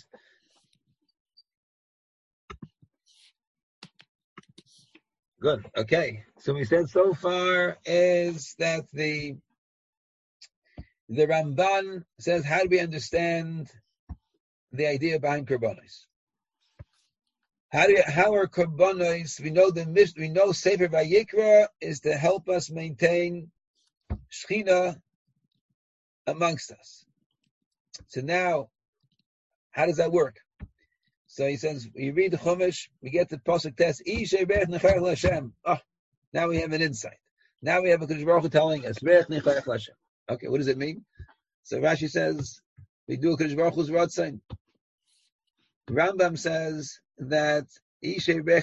good. Okay. So we said so far is that the the Ramban says, how do we understand the idea behind korbanos? How do you, how are korbanos? We know the we know Sefer Vayikra is to help us maintain Shechina amongst us. So now, how does that work? So he says, you read the Chumash, we get the Pasuk test, oh, now we have an insight. Now we have a Kadosh Baruch Hu telling us, okay, what does it mean? So Rashi says, we do a Kadosh Baruch Hu's Ratzon. Rambam says that, the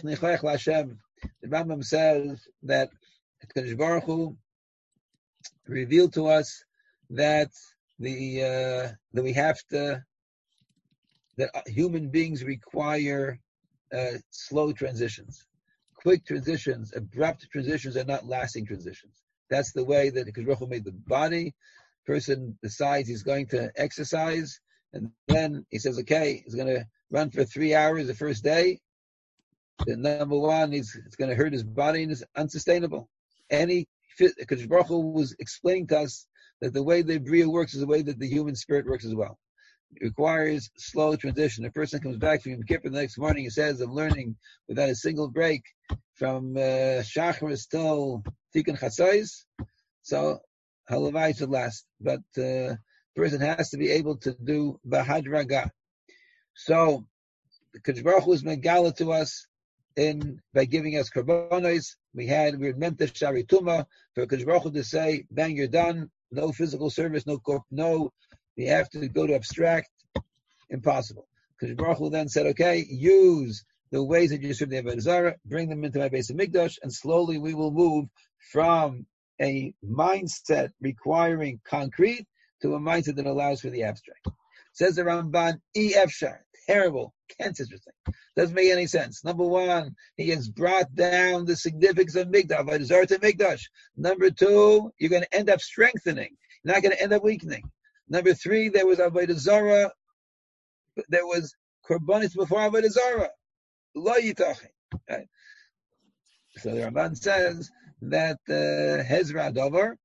Rambam says that Kadosh Baruch Hu revealed to us that the uh, that we have to, that human beings require uh, slow transitions. Quick transitions, abrupt transitions are not lasting transitions. That's the way that Kadosh Baruch Hu made the body. Person decides he's going to exercise, and then he says, okay, he's going to run for three hours the first day. Then number one, he's, it's going to hurt his body and it's unsustainable. Any Kadosh Baruch Hu was explaining to us that the way the Bria works is the way that the human spirit works as well. It requires slow transition. A person comes back from Yom Kippur the next morning, he says, I'm learning without a single break from uh, Shacharis till Tikkun Chatzos. So, halavai should last. But the uh, person has to be able to do Bahadraga. So, the Kadosh Baruch Hu is Megala to us in by giving us korbanos. We had, we were meant to Shari Tuma for Kadosh Baruch Hu to say, bang, you're done. No physical service, no, no, we have to go to abstract. Impossible. Because Baruch Hu then said, okay, use the ways that you serve the Avodah Zarah, bring them into my base of Mikdash, and slowly we will move from a mindset requiring concrete to a mindset that allows for the abstract. Says the Ramban, E F Shar, terrible, can't interesting. Doesn't make any sense. Number one, he has brought down the significance of Mikdash, Avodah Zarah to Mikdash. Number two, you're going to end up strengthening. You're not going to end up weakening. Number three, there was Avodah Zarah, there was Korbanos before Avodah Zarah. Lo yitachin. Right? So the Ramban says that uh, Hezra Dover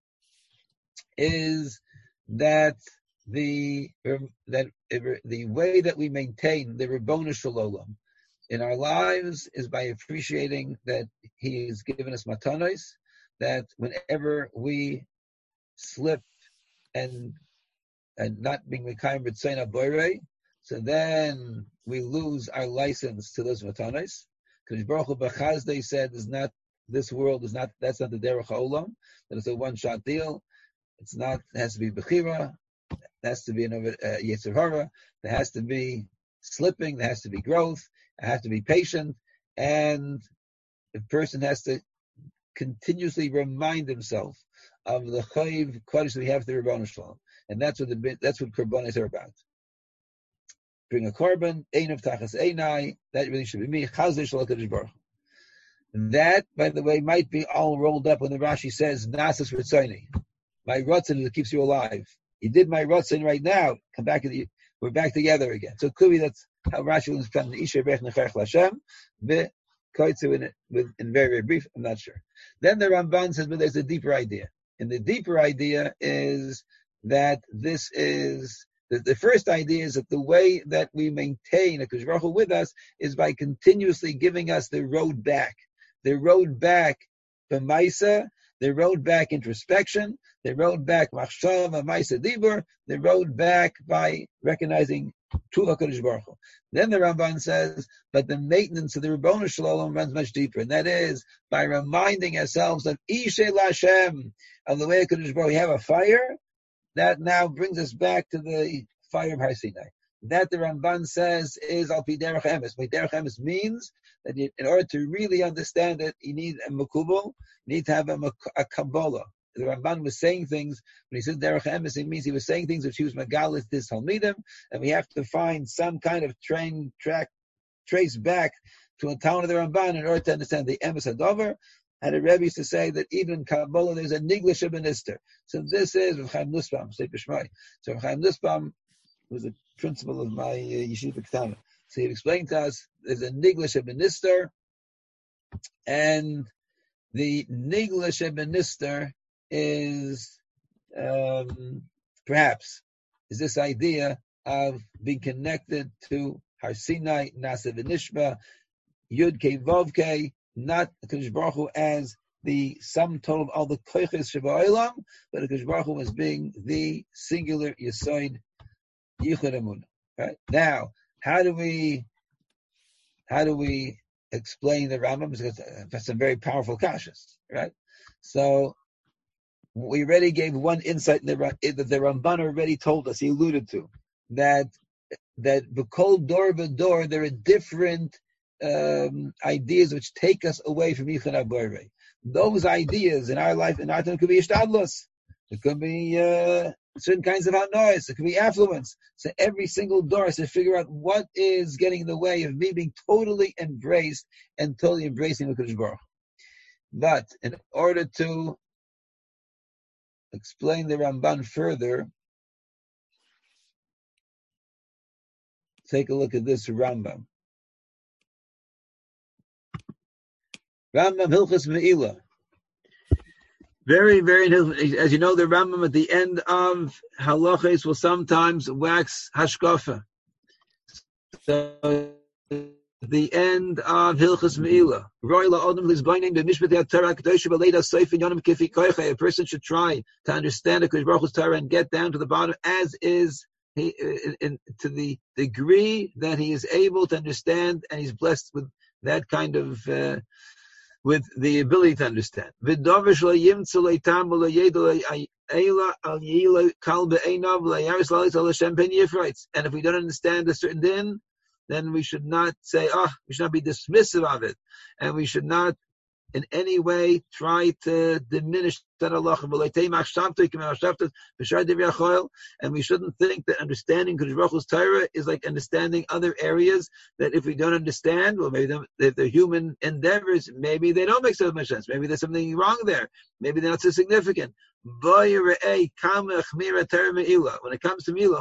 is that the that the way that we maintain the Ribono Shel Olam in our lives is by appreciating that He has given us matanos, that whenever we slip and and not being mekayim b'tzeina boirei, so then we lose our license to those matanos. Because Baruch Hu B'chazdei said, "Is not this world is not that's not the derech haolam. That it's a one-shot deal. It's not. It has to be bechira. There has to be an uh, yetzer hara. There has to be slipping. There has to be growth. There has to be patient, and the person has to continuously remind himself of the chayiv kodesh we have to the Ribono Shel Olam, and that's what the that's what korbanos are about. Bring a korban, ein of tachas einai. That really should be me. Chazei shel HaKadosh Baruch Hu. That, by the way, might be all rolled up when the Rashi says nasas ritzoni. My rotzen that keeps you alive. He did my rotzen right now. Come back to the, we're back together again. So it could be that's how Rashi was found in Isha Berech Nechach Lashem. Be koitzu in it with in very very brief. I'm not sure. Then the Ramban says, but there's a deeper idea, and the deeper idea is that this is. The, the first idea is that the way that we maintain a Kadosh Baruch Hu with us is by continuously giving us the road back. The road back b'maisa, the road back introspection, the road back machshava, maisa dibur, the road back by recognizing true HaKadosh Baruch Hu. Then the Ramban says, but the maintenance of the Ribono Shel Olam runs much deeper, and that is by reminding ourselves of Ishe Lashem, of the way HaKadosh Baruch Hu, we have a fire. That now brings us back to the fire of Har Sinai. That the Ramban says is al pi derech emes. By derech emes means that you, in order to really understand it, you need a makubal, you need to have a, a kabbalah. The Ramban was saying things, when he said derech emes, it means he was saying things which he was megalit this talmidim, and we have to find some kind of train track, trace back to a town of the Ramban in order to understand the emes hadover. And the Rebbe used to say that even in Kabbalah there's a niglish of minister. So this is Rav Chaim Nussbaum, Sefer Shmai. So Rav Chaim Nussbaum was a principal of my uh, yeshiva Ketana. So he explained to us there's a niglish of minister, and the niglish of minister is um, perhaps is this idea of being connected to Har Sinai, Nasa v'Nishma, Yud Kei Vav Kei. Not HaKadosh Baruch Hu as the sum total of all the koiches sheba'olam, but HaKadosh Baruch Hu as being the singular Yesod Yichud Emunah. Right now, how do we how do we explain the Rambam? Because that's some very powerful kashas, right? So we already gave one insight in the, that the Ramban already told us. He alluded to that that b'kol dor v'dor there are different Um, ideas which take us away from Yichud HaBorei. Those ideas in our life, in our time, could be ishtadlus. It could be uh, certain kinds of hanois. It could be affluence. So every single door has to figure out what is getting in the way of me being totally embraced and totally embracing the Kadosh Baruch. But in order to explain the Ramban further, take a look at this Rambam. Rambam Hilchos Me'ilah. Very, very, as you know, the Rambam at the end of halachos will sometimes wax hashkafa. So, the end of Hilchos Me'ilah. A person should try to understand the Kadosh Baruch Hu's Torah and get down to the bottom, as is he, in, in, to the degree that he is able to understand, and he's blessed with that kind of. Uh, with the ability to understand. if we don't understand a certain din, then we should not say, oh, we should not be dismissive of it, and we should not in any way try to diminish that Allah. And we shouldn't think that understanding Kodesh Baruch Hu's Torah is like understanding other areas, that if we don't understand, well, maybe if they're human endeavors, maybe they don't make so much sense. Maybe there's something wrong there. Maybe they're not so significant. When it comes to Mila,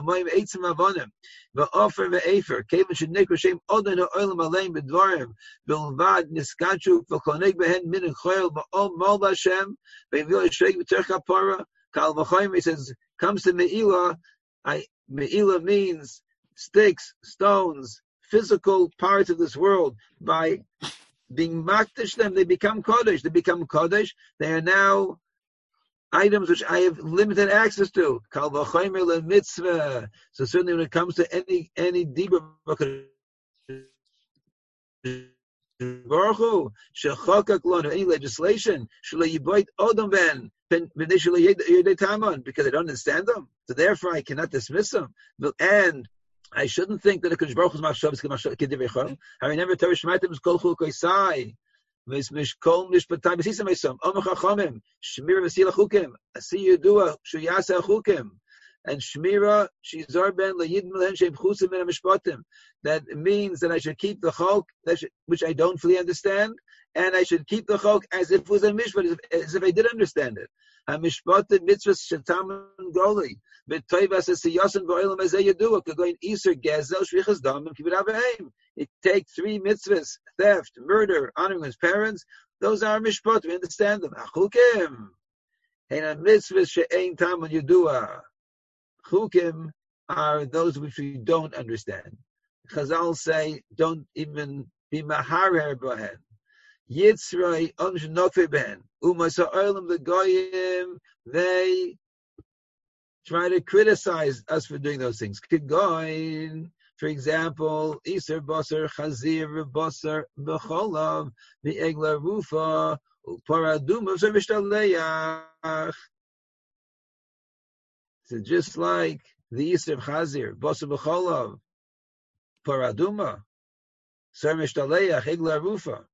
offer ve'efer, kevin should nikra shem odin ha'olam aleim b'dvarim, b'lvad niskatchu v'konig behen min choyel ba'ol mol b'Hashem, ve'vil yishreg b'terch ha'para, kal v'choyim, he says, comes to Me'ilah, I, Me'ilah means sticks, stones, physical parts of this world. By being makdish them, they become kodesh, they become kodesh, they are now items which I have limited access to. Kal v'chomer mitzvah. So certainly when it comes to any any deeper any legislation, because I don't understand them. So therefore I cannot dismiss them. And I shouldn't think that a Kodesh Baruch Hu's machshavos k'divrei chol. I never Torah shmaitim is kol chukosai. Kol mishpatai b'sisa meisam. Omer chachamim. Shmira v'sila chukim. Asi yudua shuyasa chukim. And shmira shizar ben leyid melen sheim chusim ben mishpatim. That means that I should keep the chok, which I don't fully understand, and I should keep the chok as if it was a mishpat, as if, as if I did understand it. HaMishpatim mitzvahs shetam goli. B'toivas esiyasin v'oilam azeh yadua. Kagoin iser gezel shvichas dam and kibbut avayim. It takes three mitzvahs: theft, murder, honoring his parents. Those are mishpat. We understand them. Achukim. And a mitzvahs she'ein tam yadua. Chukim are those which we don't understand. Chazal say, don't even be maharer b'hen. Yitzray on shenokve b'hen. Umasa oilam the goyim, they try to criticize us for doing those things. Kegoin, for example, Iser Basar, Chazir, Basar, Becholav, the Egla Rufa, Paradum of Servishtaleyach. So just like the Iser Chazir, Basar Becholav, Paraduma, Servishtaleyach, Egla Rufa.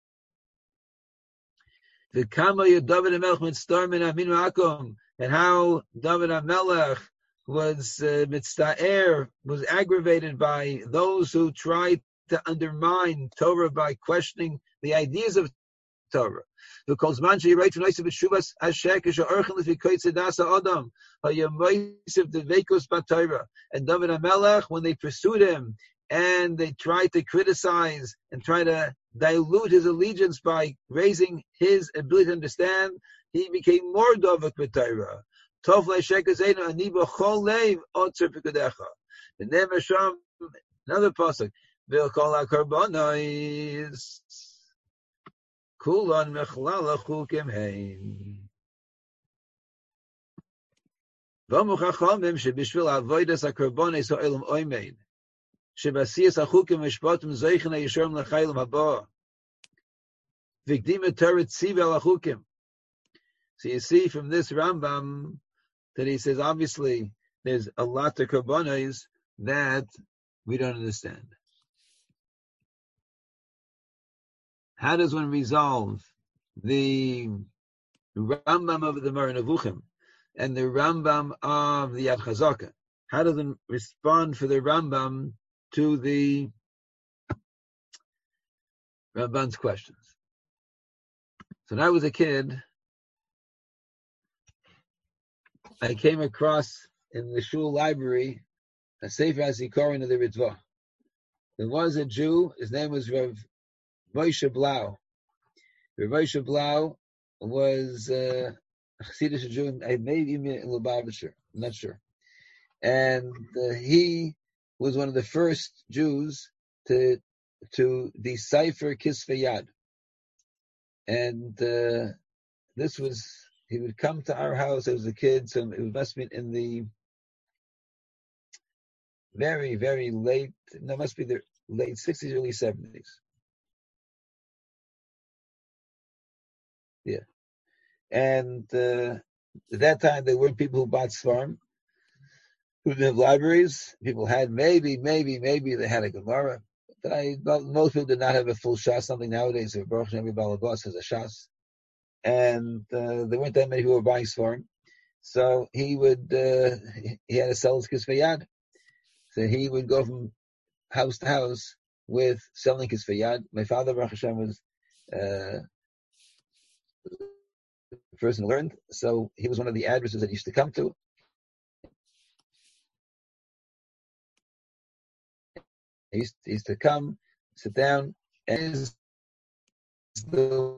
The Kama David HaMelech Mitzdarmin Aminu Akum, and how David HaMelech was uh, mitzta'er, was aggravated by those who tried to undermine Torah by questioning the ideas of Torah. The Kolzman Sheyirayt V'Noisiv B'Shuvas Hashek Sha'orchen L'Fikoi Tzedasa Adam Hayamoisiv Devekos B'Torah. And David HaMelech, when they pursued him and they tried to criticize and try to dilute his allegiance by raising his ability to understand, he became more dovek with Torah. Tov le'shekazenu ani b'chol leiv otzer pikudecha. V'never sham, another pasuk, v'kol ha'karbonos kulon mechlal chukim hein. V'amu chachamim shebishvil avodas ha'karbonos ha'olam oimein. Shebasiyas ha'chukim mishpatim zoichen ha'yishorim l'chayim haba. V'kdim et-Torah tziva ha'chukim. So you see from this Rambam that he says obviously there's a lot of karbonos that we don't understand. How does one resolve the Rambam of the Moreh Nevuchim and the Rambam of the Yad Chazaka? How does one respond for the Rambam to the Ramban's questions? So when I was a kid, I came across in the shul library a Sefer HaZikaron of the Ritva. There was a Jew, his name was Rav Moshe Blau. Rav Moshe Blau was uh, a Chassidish Jew, maybe even in Lubavitcher, I'm not sure. And uh, he was one of the first Jews to to decipher Kisvei Yad. And uh, this was, he would come to our house as a kid, so it must be in the very, very late, no, must be the late sixties, early seventies. Yeah. And uh, At that time, there weren't people who bought Sfarim, who didn't have libraries. People had maybe, maybe, maybe they had a Gemara. But I, most people did not have a full Shas. Something nowadays, Baruch every Balagos has a Shas. And uh, there weren't that many who were buying Sfarim. So he would, uh, he had to sell his Kisvayad. So he would go from house to house with selling Kisvayad. My father, Baruch Hashem, was uh, the person who learned. So he was one of the addresses that he used to come to. He used, he used to come, sit down, and is the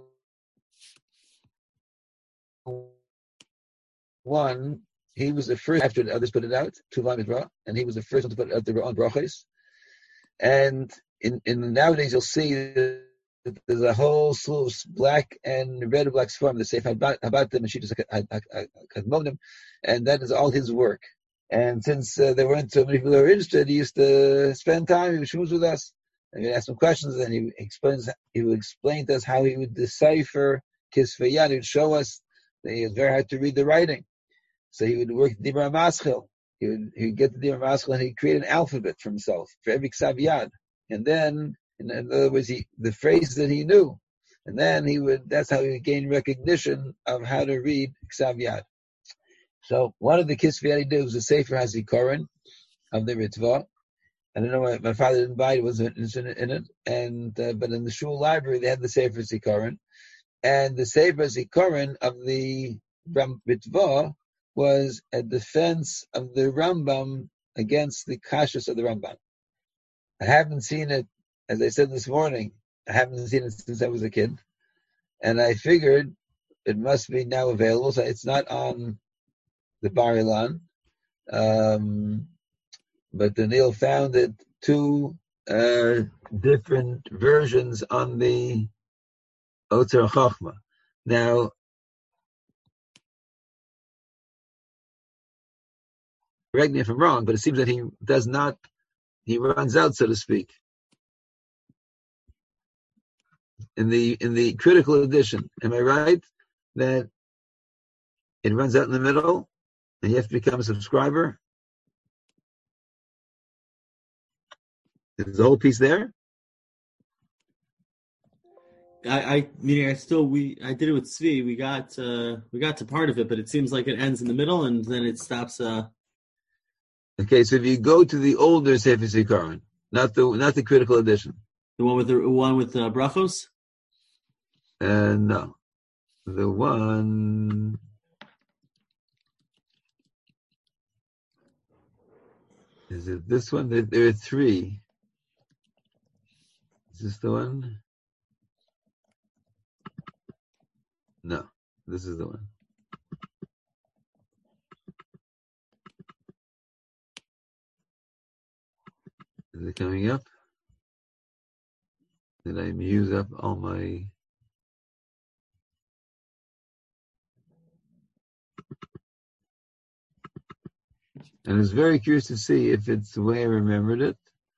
one, he was the first after the others put it out, Tuvam Midra, and he was the first one to put it out there on Brachos. And in, in nowadays you'll see that there's a whole slew of black and red and black swarm that say about about them and she just Kadmonim, and that is all his work. And since uh, there weren't so many people who were interested, he used to spend time, he would shmooze with us, and he'd ask some questions, and he explains he would explain to us how he would decipher Kisvayad. He would show us that it was very hard to read the writing. So he would work Dibra Maschil. He would he would get the Dibra Maschil and he'd create an alphabet for himself, for every Ksav Yad. And then, in other words, he, the phrase that he knew. And then he would, that's how he would gain recognition of how to read Ksav Yad. So one of the Kisvayad he did was a Sefer HaZikaron of the Ritva. I don't know why my father didn't buy it, wasn't interested in it. And, uh, but in the shul library, they had the Sefer HaZikaron. And the Sefer HaZikaron of the Ritva was a defense of the Rambam against the Kashas of the Rambam. I haven't seen it, as I said this morning, I haven't seen it since I was a kid. And I figured it must be now available. So it's not on the Bar Ilan. Um, but Daniel found it two uh, different versions on the Oter Chochma. Now, correct me if I'm wrong, but it seems that he does not, he runs out, so to speak. In the in the critical edition, am I right that it runs out in the middle and you have to become a subscriber? Is the whole piece there? I, I meaning I still we I did it with Tzvi. We got uh, we got to part of it, but it seems like it ends in the middle and then it stops. Uh... Okay, so if you go to the older Sefer Zikaron, not the not the critical edition, the one with the one with uh, brachos. Uh, no, the one. Is it this one? There, there are three. Is this the one? No, this is the one. Is it coming up? Did I use up all my... And I was very curious to see if it's the way I remembered it.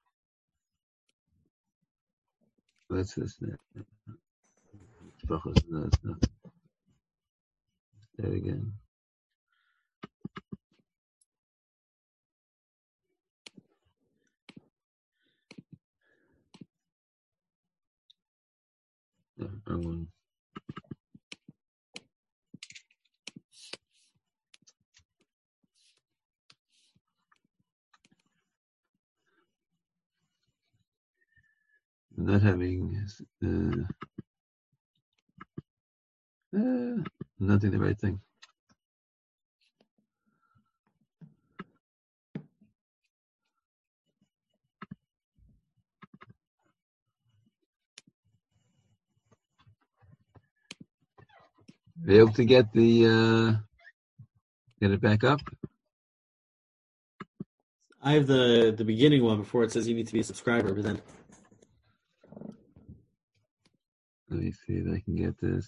What's this now? No, it's not. There again. No, wrong one. Not having uh, uh, not doing the right thing. Be able to get the uh, get it back up. I have the the beginning one before it says you need to be a subscriber, but then let me see if I can get this.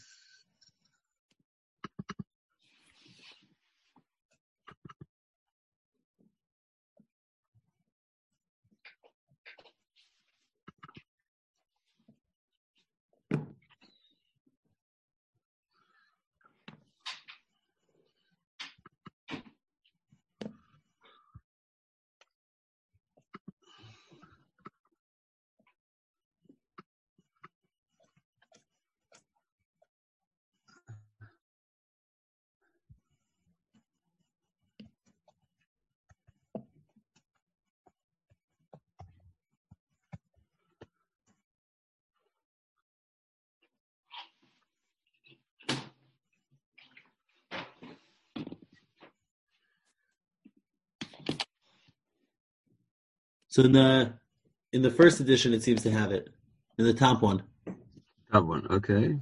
So in the in the first edition, it seems to have it in the top one. Top one, okay.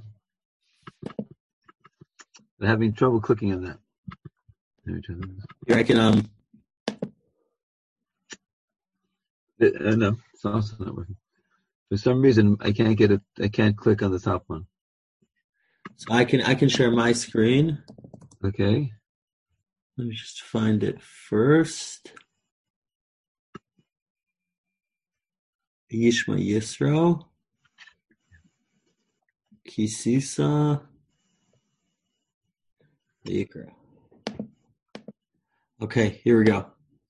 I'm having trouble clicking on that. Here I can um. Uh, no, it's also not working. For some reason, I can't get it. I can't click on the top one. So I can I can share my screen. Okay. Let me just find it first. Yishma Yisro. Kisisa. Vayikra. Okay, here we go.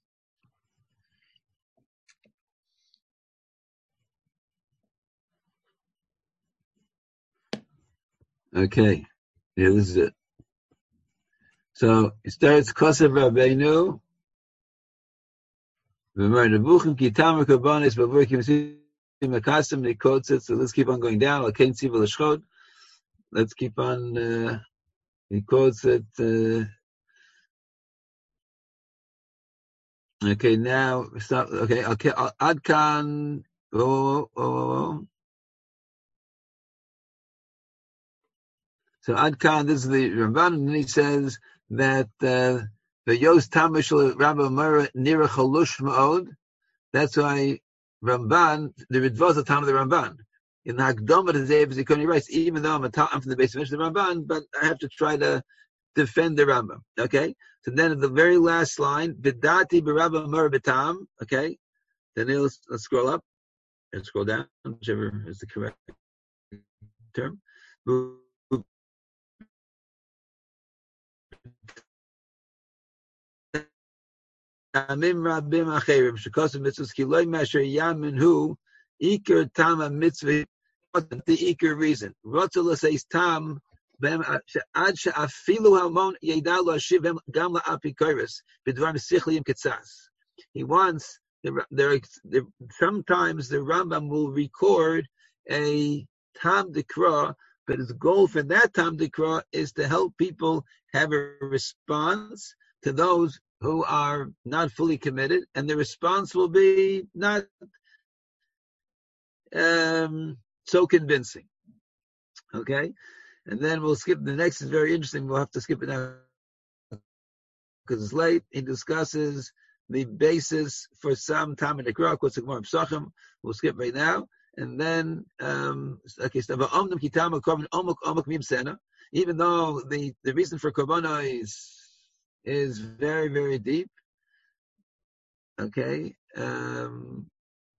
Okay. Yeah, this is it. So it starts Kosev Rabbeinu. So let's keep on going down. Let's keep on. Uh, he quotes it. Uh, okay, now stop. Okay, okay. Adkan. Oh, oh, oh. So Adkan, this is the Ramban, and he says that the Yos Tamishal Rabbi Mara Nira Chalush Ma'od. That's why Ramban, the Ridvos of time of the Ramban. In the Hakdama to Zev Zikoni writes, even though I'm a I'm from the base of the Ramban, but I have to try to defend the Rambam. Okay? So then at the very last line, Vidati Barabba Mara Bitam, okay? Then let's, let's scroll up and scroll down, whichever is the correct term. Amim Rabim Acherim, Shekosim Mitzvahs Kiloi Masher Yaminhu, Iker Tama Mitzvah, the Iker reason. Rotzala says Tam, Ad She'afilu Hamon Yedal Shivem Gamla Apikoris, Bidvarim Sichliim Ketzas. He wants, there, there, there, sometimes the Rambam will record a Tam Dikra, but his goal for that Tam Dikra is to help people have a response to those who are not fully committed, and the response will be not um, so convincing. Okay? And then we'll skip, the next is very interesting, we'll have to skip it now because it's late. He discusses the basis for some time in the Krok, what's the Gemara Psachim, we'll skip right now. And then, um, okay, so even though the, the reason for Korbanah is, is very, very deep, okay, um,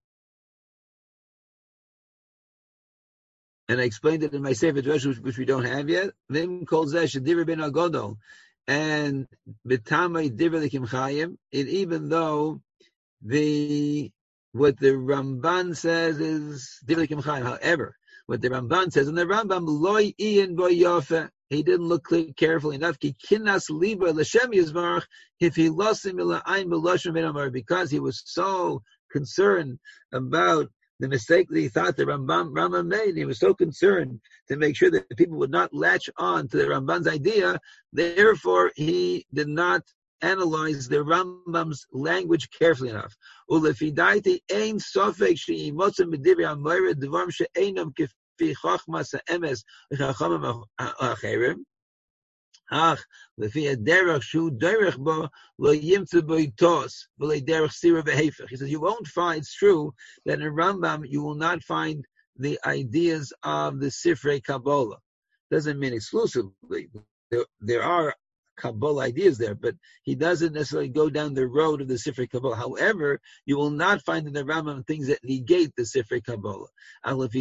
and I explained it in my Sefer Drush, which, which we don't have yet. Vim kol zeh shediver ben agodol, and b'tamei diver lekim chayim. And even though the what the Ramban says is diver lekim chayim, however, what the Ramban says, and the Rambam loy ian boy yofe, he didn't look carefully enough. Ki kinas liba l'shem yizmarach, if he lost him ayin b'loshim ben amar, because he was so concerned about the mistake that he thought the Rambam, Rambam made. He was so concerned to make sure that people would not latch on to the Rambam's idea. Therefore, he did not analyze the Rambam's language carefully enough. Ulefidaiti ein sofek she'imotzim b'divri amoyre dvarim she'einam kefi chachmas ha'emes v'chachamim ha'acherim. Ach, lefi derech shu derech bo lo yimtzu boitos v'le derech sira v'hefech. He says you won't find. It's true that in Rambam you will not find the ideas of the Sifrei Kabbalah. Doesn't mean exclusively. There, there are Kabbalah ideas there, but he doesn't necessarily go down the road of the Sifrei Kabbalah. However, you will not find in the Rambam things that negate the Sifrei Kabbalah. You won't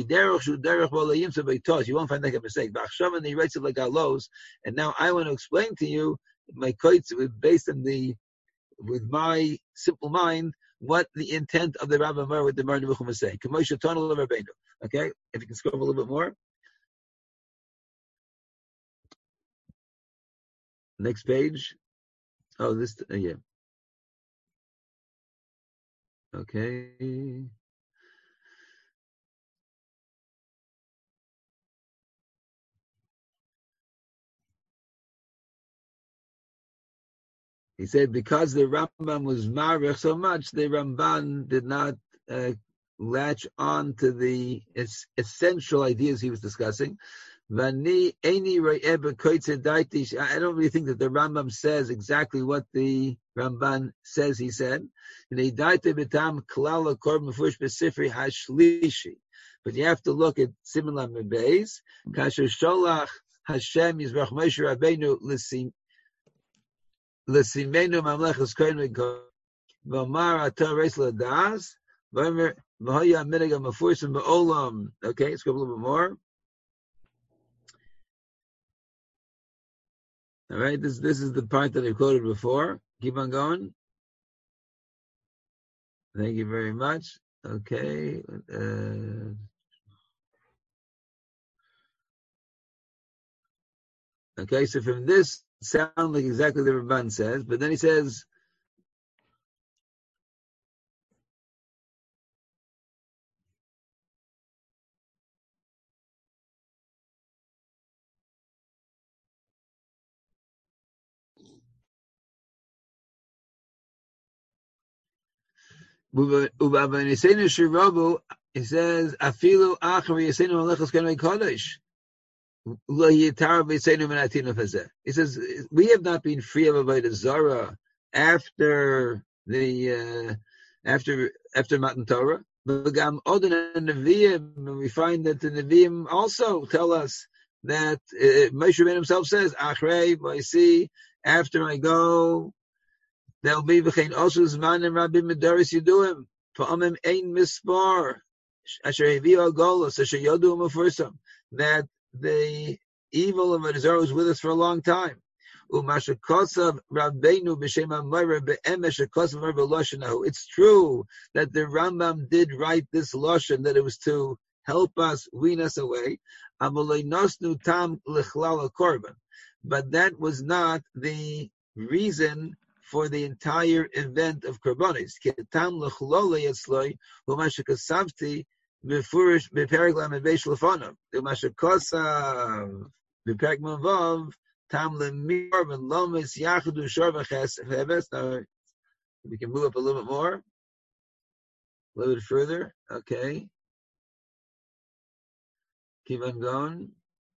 find that kind of mistake. And he writes it like Alos, and now I want to explain to you my koitz based on the with my simple mind what the intent of the Rabbi Amar with the Mar Nebuchim is saying. Okay, if you can scroll a little bit more. Next page. Oh, this, uh, yeah. Okay. He said because the Rambam was marich so much, the Ramban did not uh, latch on to the es- essential ideas he was discussing. I don't really think that the Rambam says exactly what the Ramban says he said. But you have to look at similar mebeis. Kasher Sholach Hashem Yisrach Moshe Rabbeinu l'simenu mamlechus kohen v'omar atah reis l'das v'omer v'hoya minig ha'mefursim ba'olam. Okay, let's go a little bit more. All right, this this is the part that I quoted before. Keep on going. Thank you very much. Okay. Uh, okay, so from this, sound like exactly the Ramban says, but then he says, he says, Afilu achri yasenu malechus kenoi kodesh. He says, we have not been free of Avodah Zarah after the uh, after after Matan Torah. But we find that the Nevi'im also tell us that uh, Moshe Rabbeinu himself says, Achrei, I see, after I go, there'll be v'chein osus manim rabim medaris yiduim, pa'amim ein mispar, asher hevi'u agolos, asher yodu u'mefursam, that the evil of Avodah Zarah was with us for a long time. It's true that the Rambam did write this lashon, that it was to help us, wean us away. But that was not the reason for the entire event of Korbanos. Befurish beperek lamed beish lefonav. The mashakosav beperek mavav tam lemir ben lomis yachudu shor v'cheves. Now we can move up a little bit more, a little bit further. Okay, keep on going.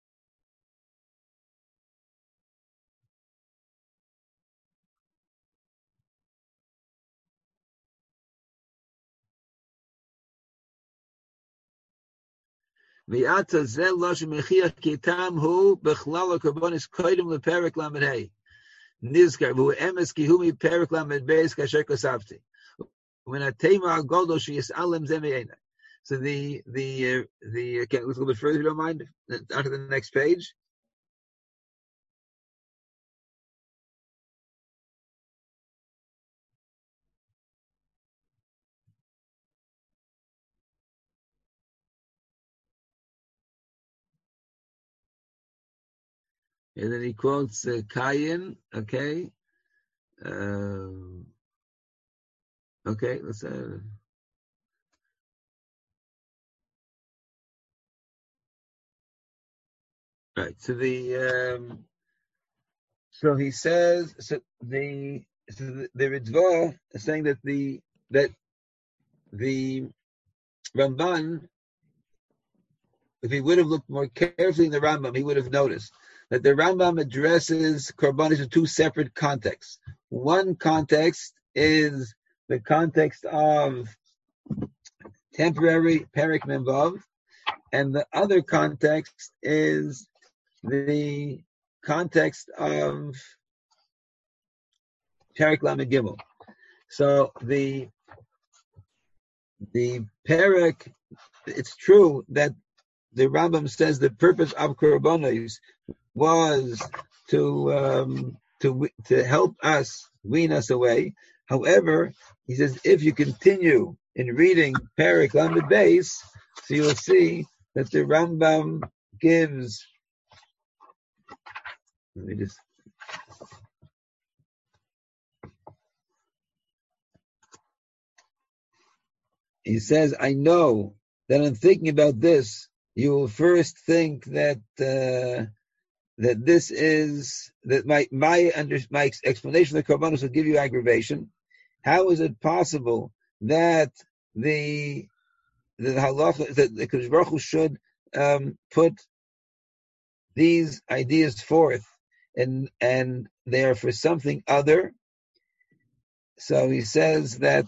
V'ata zel lashon mechiach kitam hu bechlal korbanos koydem leperek lamed hey nizkar v'hu emes kihumi perek lamed beis kasher kosavti v'natema agodo sheyisalem zemeyena. So the the uh, the okay, let's go a little bit further if you don't mind. Onto the next page. And then he quotes uh, Kayin, okay. Um, okay, let's uh, right. So the um, so he says so the so the, the Ritva is saying that the that the Ramban, if he would have looked more carefully in the Rambam, he would have noticed that the Rambam addresses Korbanos in two separate contexts. One context is the context of temporary Perek Memvav, and the other context is the context of Perek Lamed Gimel. So the the Perek, it's true that the Rambam says the purpose of Korbanos was to um, to to help us, wean us away. However, he says if you continue in reading Perek Lamed Beis, so you'll see that the Rambam gives. Let me just. He says, I know that in thinking about this, you will first think that uh, that this is that my my under my explanation of the korbanos will give you aggravation. How is it possible that the the halacha that the Kadosh Baruch Hu should um, put these ideas forth, and and they are for something other? So he says that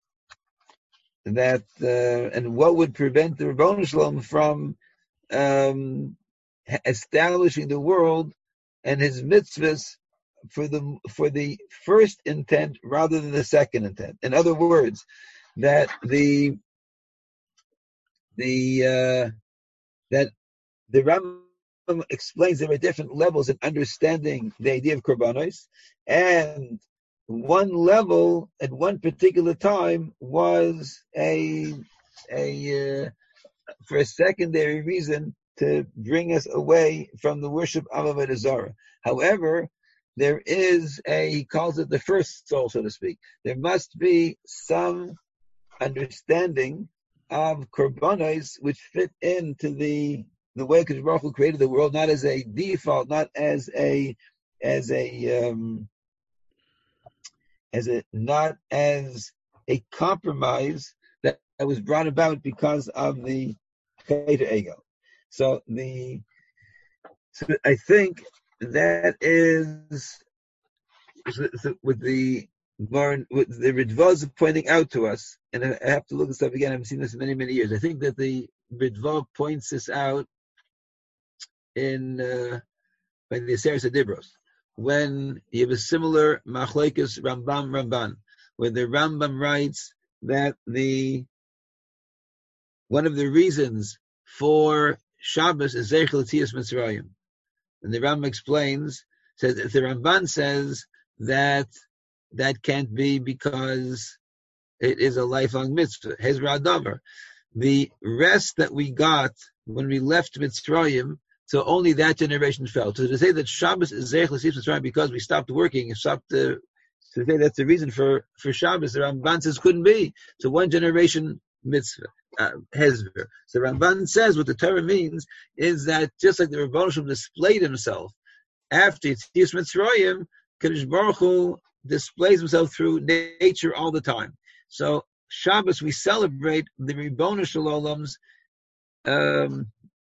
that uh, and what would prevent the Ribono Shalom from um, establishing the world and his mitzvahs for the for the first intent rather than the second intent? In other words, that the the uh, that the Rambam explains there are different levels in understanding the idea of korbanos, and one level at one particular time was a a uh, for a secondary reason to bring us away from the worship of Avodah Zarah. However, there is a, he calls it the first soul, so to speak. There must be some understanding of korbanos which fit into the the way Kadosh Baruch Hu created the world, not as a default, not as a as a um, as a not as a compromise that, that was brought about because of the Chet Ego. So the so I think that is so, so with the with the Ritva pointing out to us, and I have to look this up again. I haven't seen this in many many years. I think that the Ritva points this out in uh, by the Aseret Dibros, when you have a similar machlekes Rambam Ramban, where the Rambam writes that the one of the reasons for Shabbos is Zeichel Tzias Mitzrayim, and the Rambam explains, says if the Ramban says that that can't be because it is a lifelong mitzvah. Hezra Adavar, the rest that we got when we left Mitzrayim, so only that generation fell. So to say that Shabbos is Zeichel Tzias Mitzrayim because we stopped working, stopped uh, to say that's the reason for, for Shabbos, the Ramban says couldn't be. So one generation mitzvah, uh, Hezber. So Ramban says what the Torah means is that just like the Ribono Shalom displayed himself after Tzias Mitzrayim, Kadosh Baruch Hu displays himself through nature all the time. So Shabbos we celebrate the Ribono Shalom's um,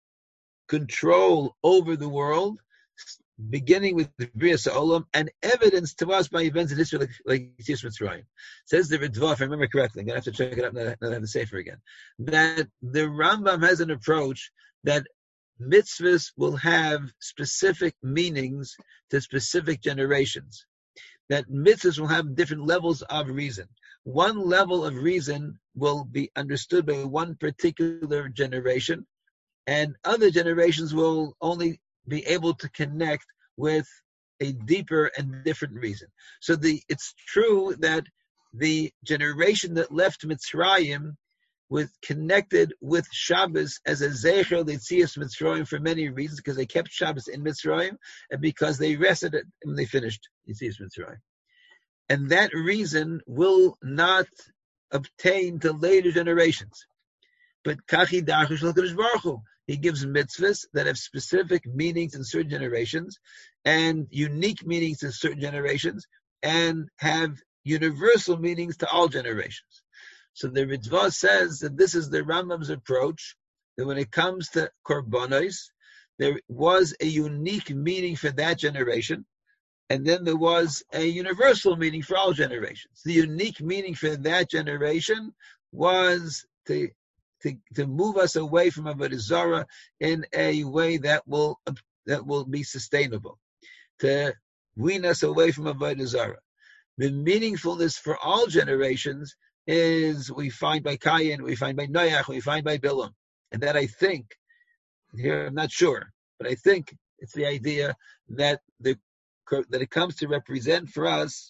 control over the world, beginning with the Bria Olam, and evidence to us by events in history like, like Tzias Mitzrayim. Says the Ritva, if I remember correctly, I'm going to have to check it up now that I have the Sefer again, that the Rambam has an approach that mitzvahs will have specific meanings to specific generations, that mitzvahs will have different levels of reason. One level of reason will be understood by one particular generation, and other generations will only be able to connect with a deeper and different reason. So the it's true that the generation that left Mitzrayim was connected with Shabbos as a Zecher L'Tzias Mitzrayim for many reasons, because they kept Shabbos in Mitzrayim and because they rested it when they finished L'Tzias Mitzrayim. And that reason will not obtain to later generations. But Kachi Dachu Shel Kadosh Baruch Hu, he gives mitzvahs that have specific meanings in certain generations and unique meanings in certain generations and have universal meanings to all generations. So the Ritva says that this is the Rambam's approach, that when it comes to korbanos, there was a unique meaning for that generation, and then there was a universal meaning for all generations. The unique meaning for that generation was to To, to move us away from Avodah Zarah in a way that will that will be sustainable, to wean us away from Avodah Zarah. The meaningfulness for all generations is we find by Cain, we find by Noach, we find by Bilam, and that I think here I'm not sure, but I think it's the idea that the that it comes to represent for us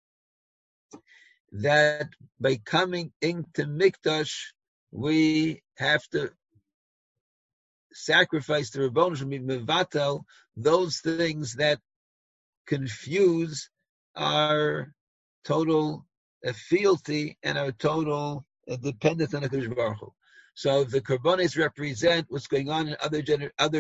that by coming into Mikdash, we have to sacrifice the Ribono Shalom, mevatel those things that confuse our total uh, fealty and our total uh, dependence on the Kadosh Baruch Hu. So the korbanos represent what's going on in other gener- other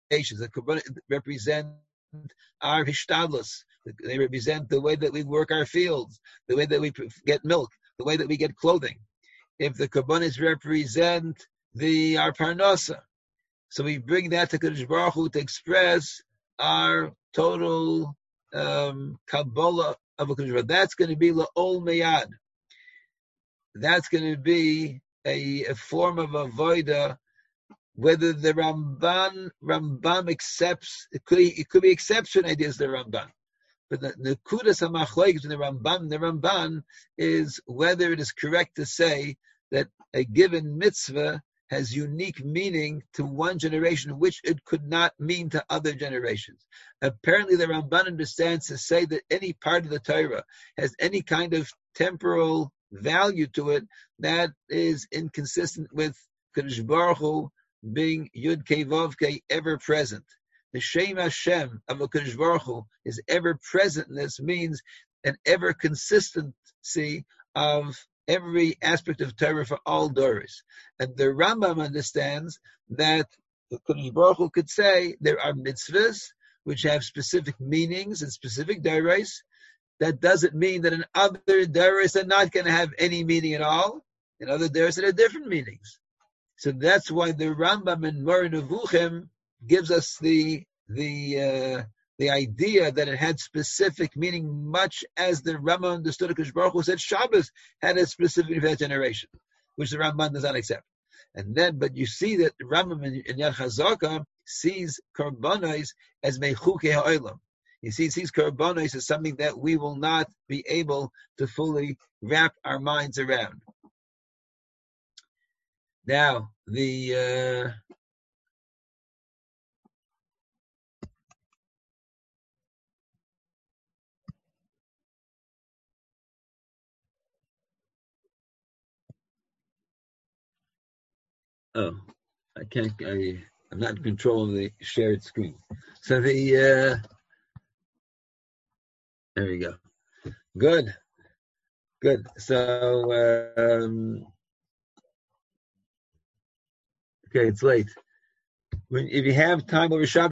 The Korbanos represent our hishtadlus. They represent the way that we work our fields, the way that we get milk, the way that we get clothing. If the Korbanos represent the our parnasa, so we bring that to Kadosh Baruch Hu to express our total um, Kabbalah of a Kadosh Baruch Hu. That's going to be la'ol meyad. That's going to be a, a form of avodah. Whether the Ramban Rambam accepts, it could, it could be exception ideas of the Ramban. But the Nekudas HaMachloekes in the Ramban and the Ramban is whether it is correct to say that a given mitzvah has unique meaning to one generation, which it could not mean to other generations. Apparently, the Ramban understands to say that any part of the Torah has any kind of temporal value to it that is inconsistent with Kadosh Baruch Hu being Yud Kei Vav Kei, ever present. The Shem Hashem of HaKadosh Baruch Hu is ever presentness, means an ever consistency of every aspect of Torah for all Doris. And the Rambam understands that the Kadosh Baruch Hu could say there are mitzvahs which have specific meanings and specific Doris. That doesn't mean that in other Doris are not going to have any meaning at all. In other Doris, there are different meanings. So that's why the Rambam in Moreh Nevuchim gives us the the uh, the idea that it had specific meaning, much as the Rambam understood it. Kadosh Baruch Hu said Shabbos had a specific meaning for that generation, which the Rambam does not accept. And then, but you see that the Rambam in, in Yad Chazaka sees Korbanos as Mechukei Ha'olam. He sees, sees Korbanos as something that we will not be able to fully wrap our minds around. Now, the uh, oh, I can't. I, I'm not in control of the shared screen. So the uh, there we go. Good, good. So uh, um, okay, it's late. When if you have time over Shabbat.